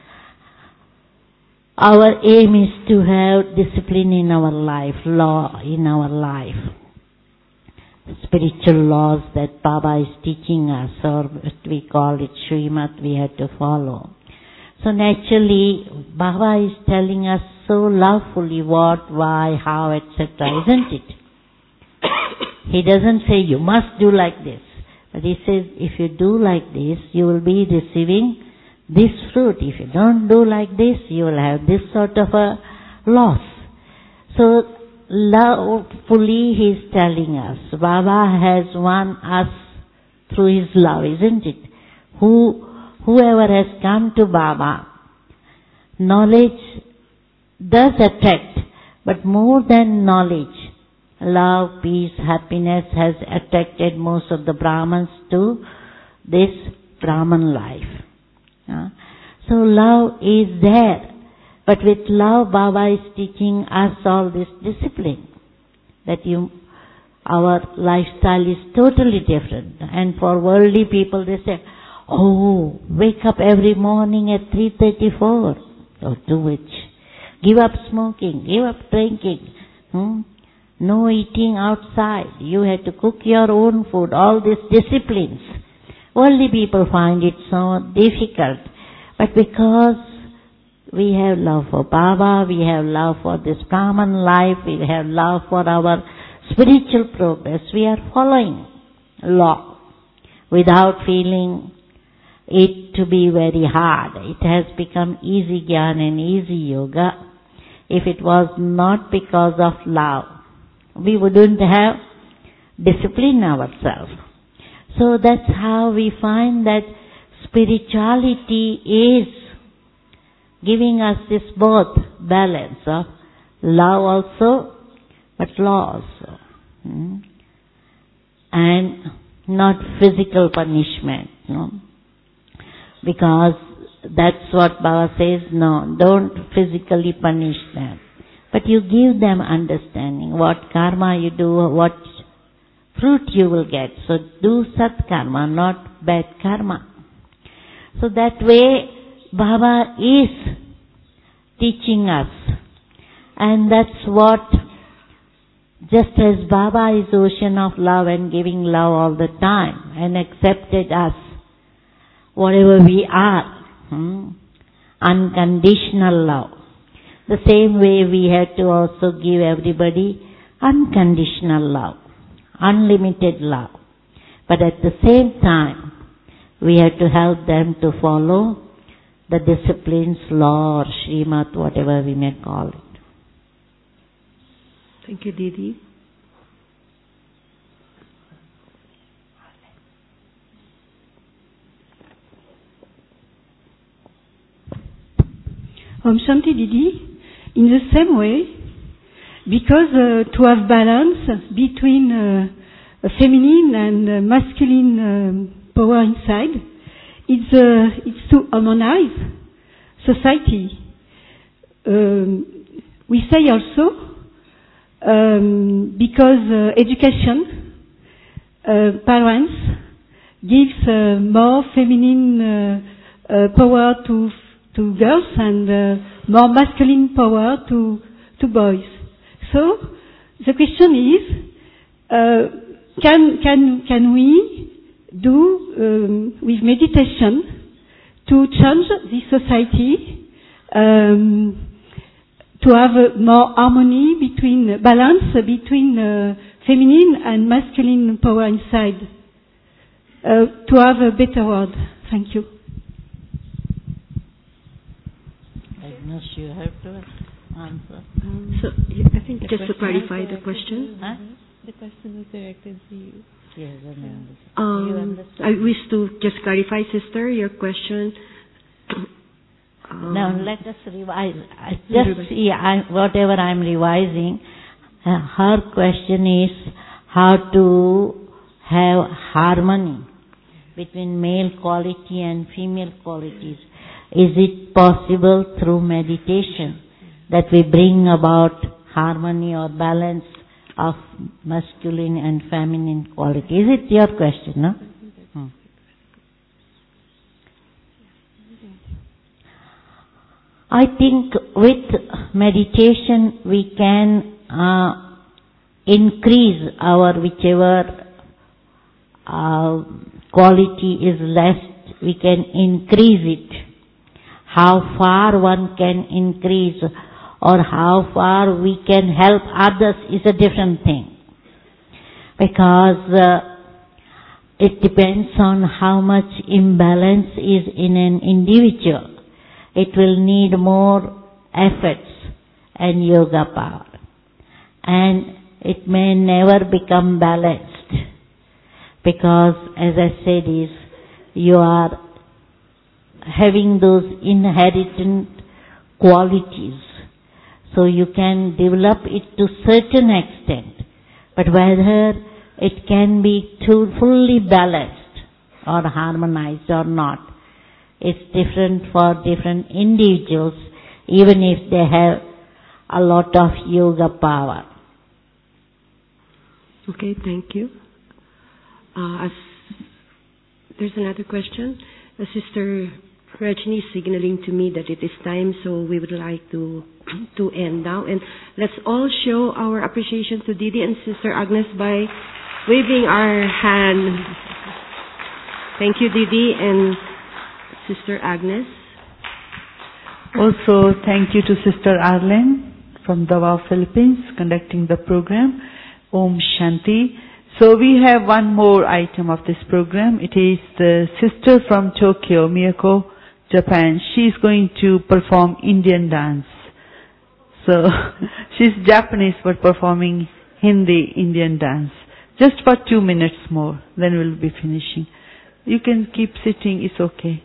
our aim is to have discipline in our life, law in our life. Spiritual laws that Baba is teaching us, or we call it Srimad, we have to follow. So naturally, Baba is telling us so lovefully what, why, how, et cetera, isn't it? He doesn't say you must do like this, but he says if you do like this, you will be receiving this fruit. If you don't do like this, you will have this sort of a loss. So lovefully he is telling us, Baba has won us through his love, isn't it? Who, whoever has come to Baba, knowledge does attract, but more than knowledge, love, peace, happiness has attracted most of the Brahmins to this Brahman life. Uh, so love is there. But with love, Baba is teaching us all this discipline. That you, our lifestyle is totally different. And for worldly people, they say, oh, wake up every morning at three thirty-four. Oh, do it. Give up smoking. Give up drinking. Hmm? No eating outside. You have to cook your own food. All these disciplines. Worldly people find it so difficult. But because we have love for Baba, we have love for this Brahman life, we have love for our spiritual progress, we are following law without feeling it to be very hard. It has become easy Gyan and easy yoga. If it was not because of love, we wouldn't have discipline ourselves. So that's how we find that spirituality is giving us this both balance of love also, but law also. Hmm? And not physical punishment, no? Because that's what Baba says, no, don't physically punish them. But you give them understanding what karma you do, what fruit you will get. So do sat karma, not bad karma. So that way Baba is teaching us. And that's what, just as Baba is ocean of love and giving love all the time and accepted us, whatever we are, hmm, unconditional love. The same way we have to also give everybody unconditional love, unlimited love. But at the same time, we have to help them to follow the disciplines, law or Srimad, whatever we may call it. Thank you, Didi. Om Shanti Didi. In the same way, because uh, to have balance between uh, feminine and uh, masculine um, power inside, it's, uh, it's to harmonize society. Um, we say also, um, because uh, education, uh, parents gives uh, more feminine uh, uh, power to to girls and uh, more masculine power to to boys. So the question is, uh, can can can we do um, with meditation to change this society, um, to have uh, more harmony between balance between uh, feminine and masculine power inside, uh, to have a better world. Thank you. Agnes, you have to answer. Um, so, I think just to clarify the question. Huh? The question was directed to you. Yes, I understand. Um, you understand? I wish to just clarify, sister, your question. Um, now, let us revise. I just see I, whatever I'm revising. Uh, her question is how to have harmony between male quality and female qualities. Is it possible through meditation that we bring about harmony or balance of masculine and feminine quality? Is it your question, no? Hmm. I think with meditation we can uh, increase our whichever uh, quality is less, we can increase it. How far one can increase or how far we can help others is a different thing. Because uh, it depends on how much imbalance is in an individual. It will need more efforts and yoga power. And it may never become balanced. Because, as I said, is you are having those inherent qualities. So you can develop it to certain extent. But whether it can be too fully balanced or harmonized or not, it's different for different individuals, even if they have a lot of yoga power. Okay, thank you. Uh, as there's another question. Uh, Sister Rajni is signaling to me that it is time, so we would like to to end now. And let's all show our appreciation to Didi and Sister Agnes by waving our hand. Thank you, Didi and Sister Agnes. Also, thank you to Sister Arlene from Davao, Philippines, conducting the program. Om Shanti. So we have one more item of this program. It is the sister from Tokyo, Miyako, Japan. She is going to perform Indian dance. So she's Japanese but performing Hindi Indian dance. Just for two minutes more, then we'll be finishing. You can keep sitting, it's okay.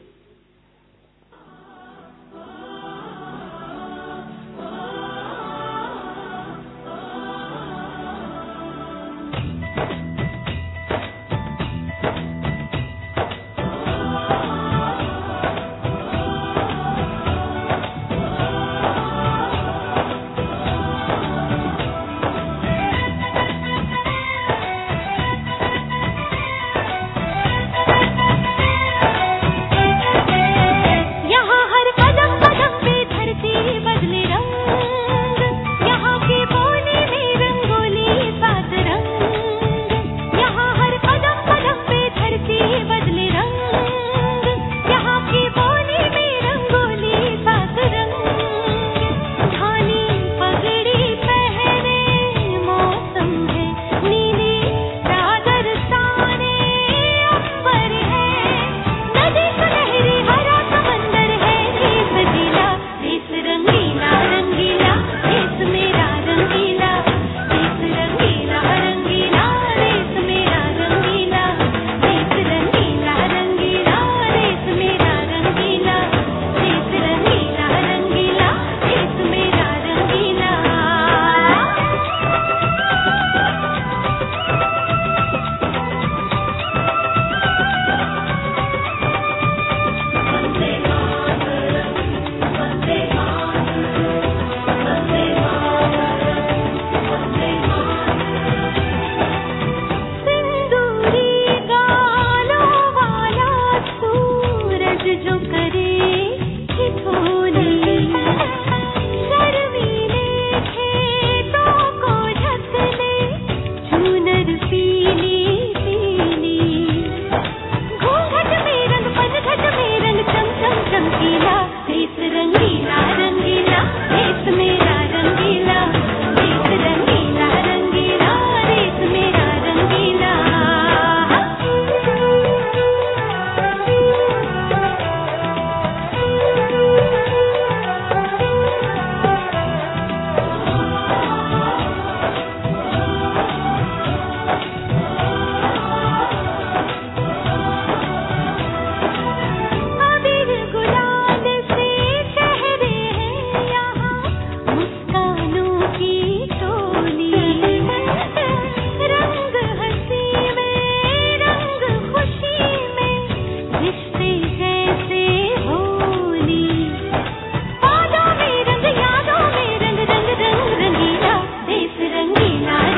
Rangeela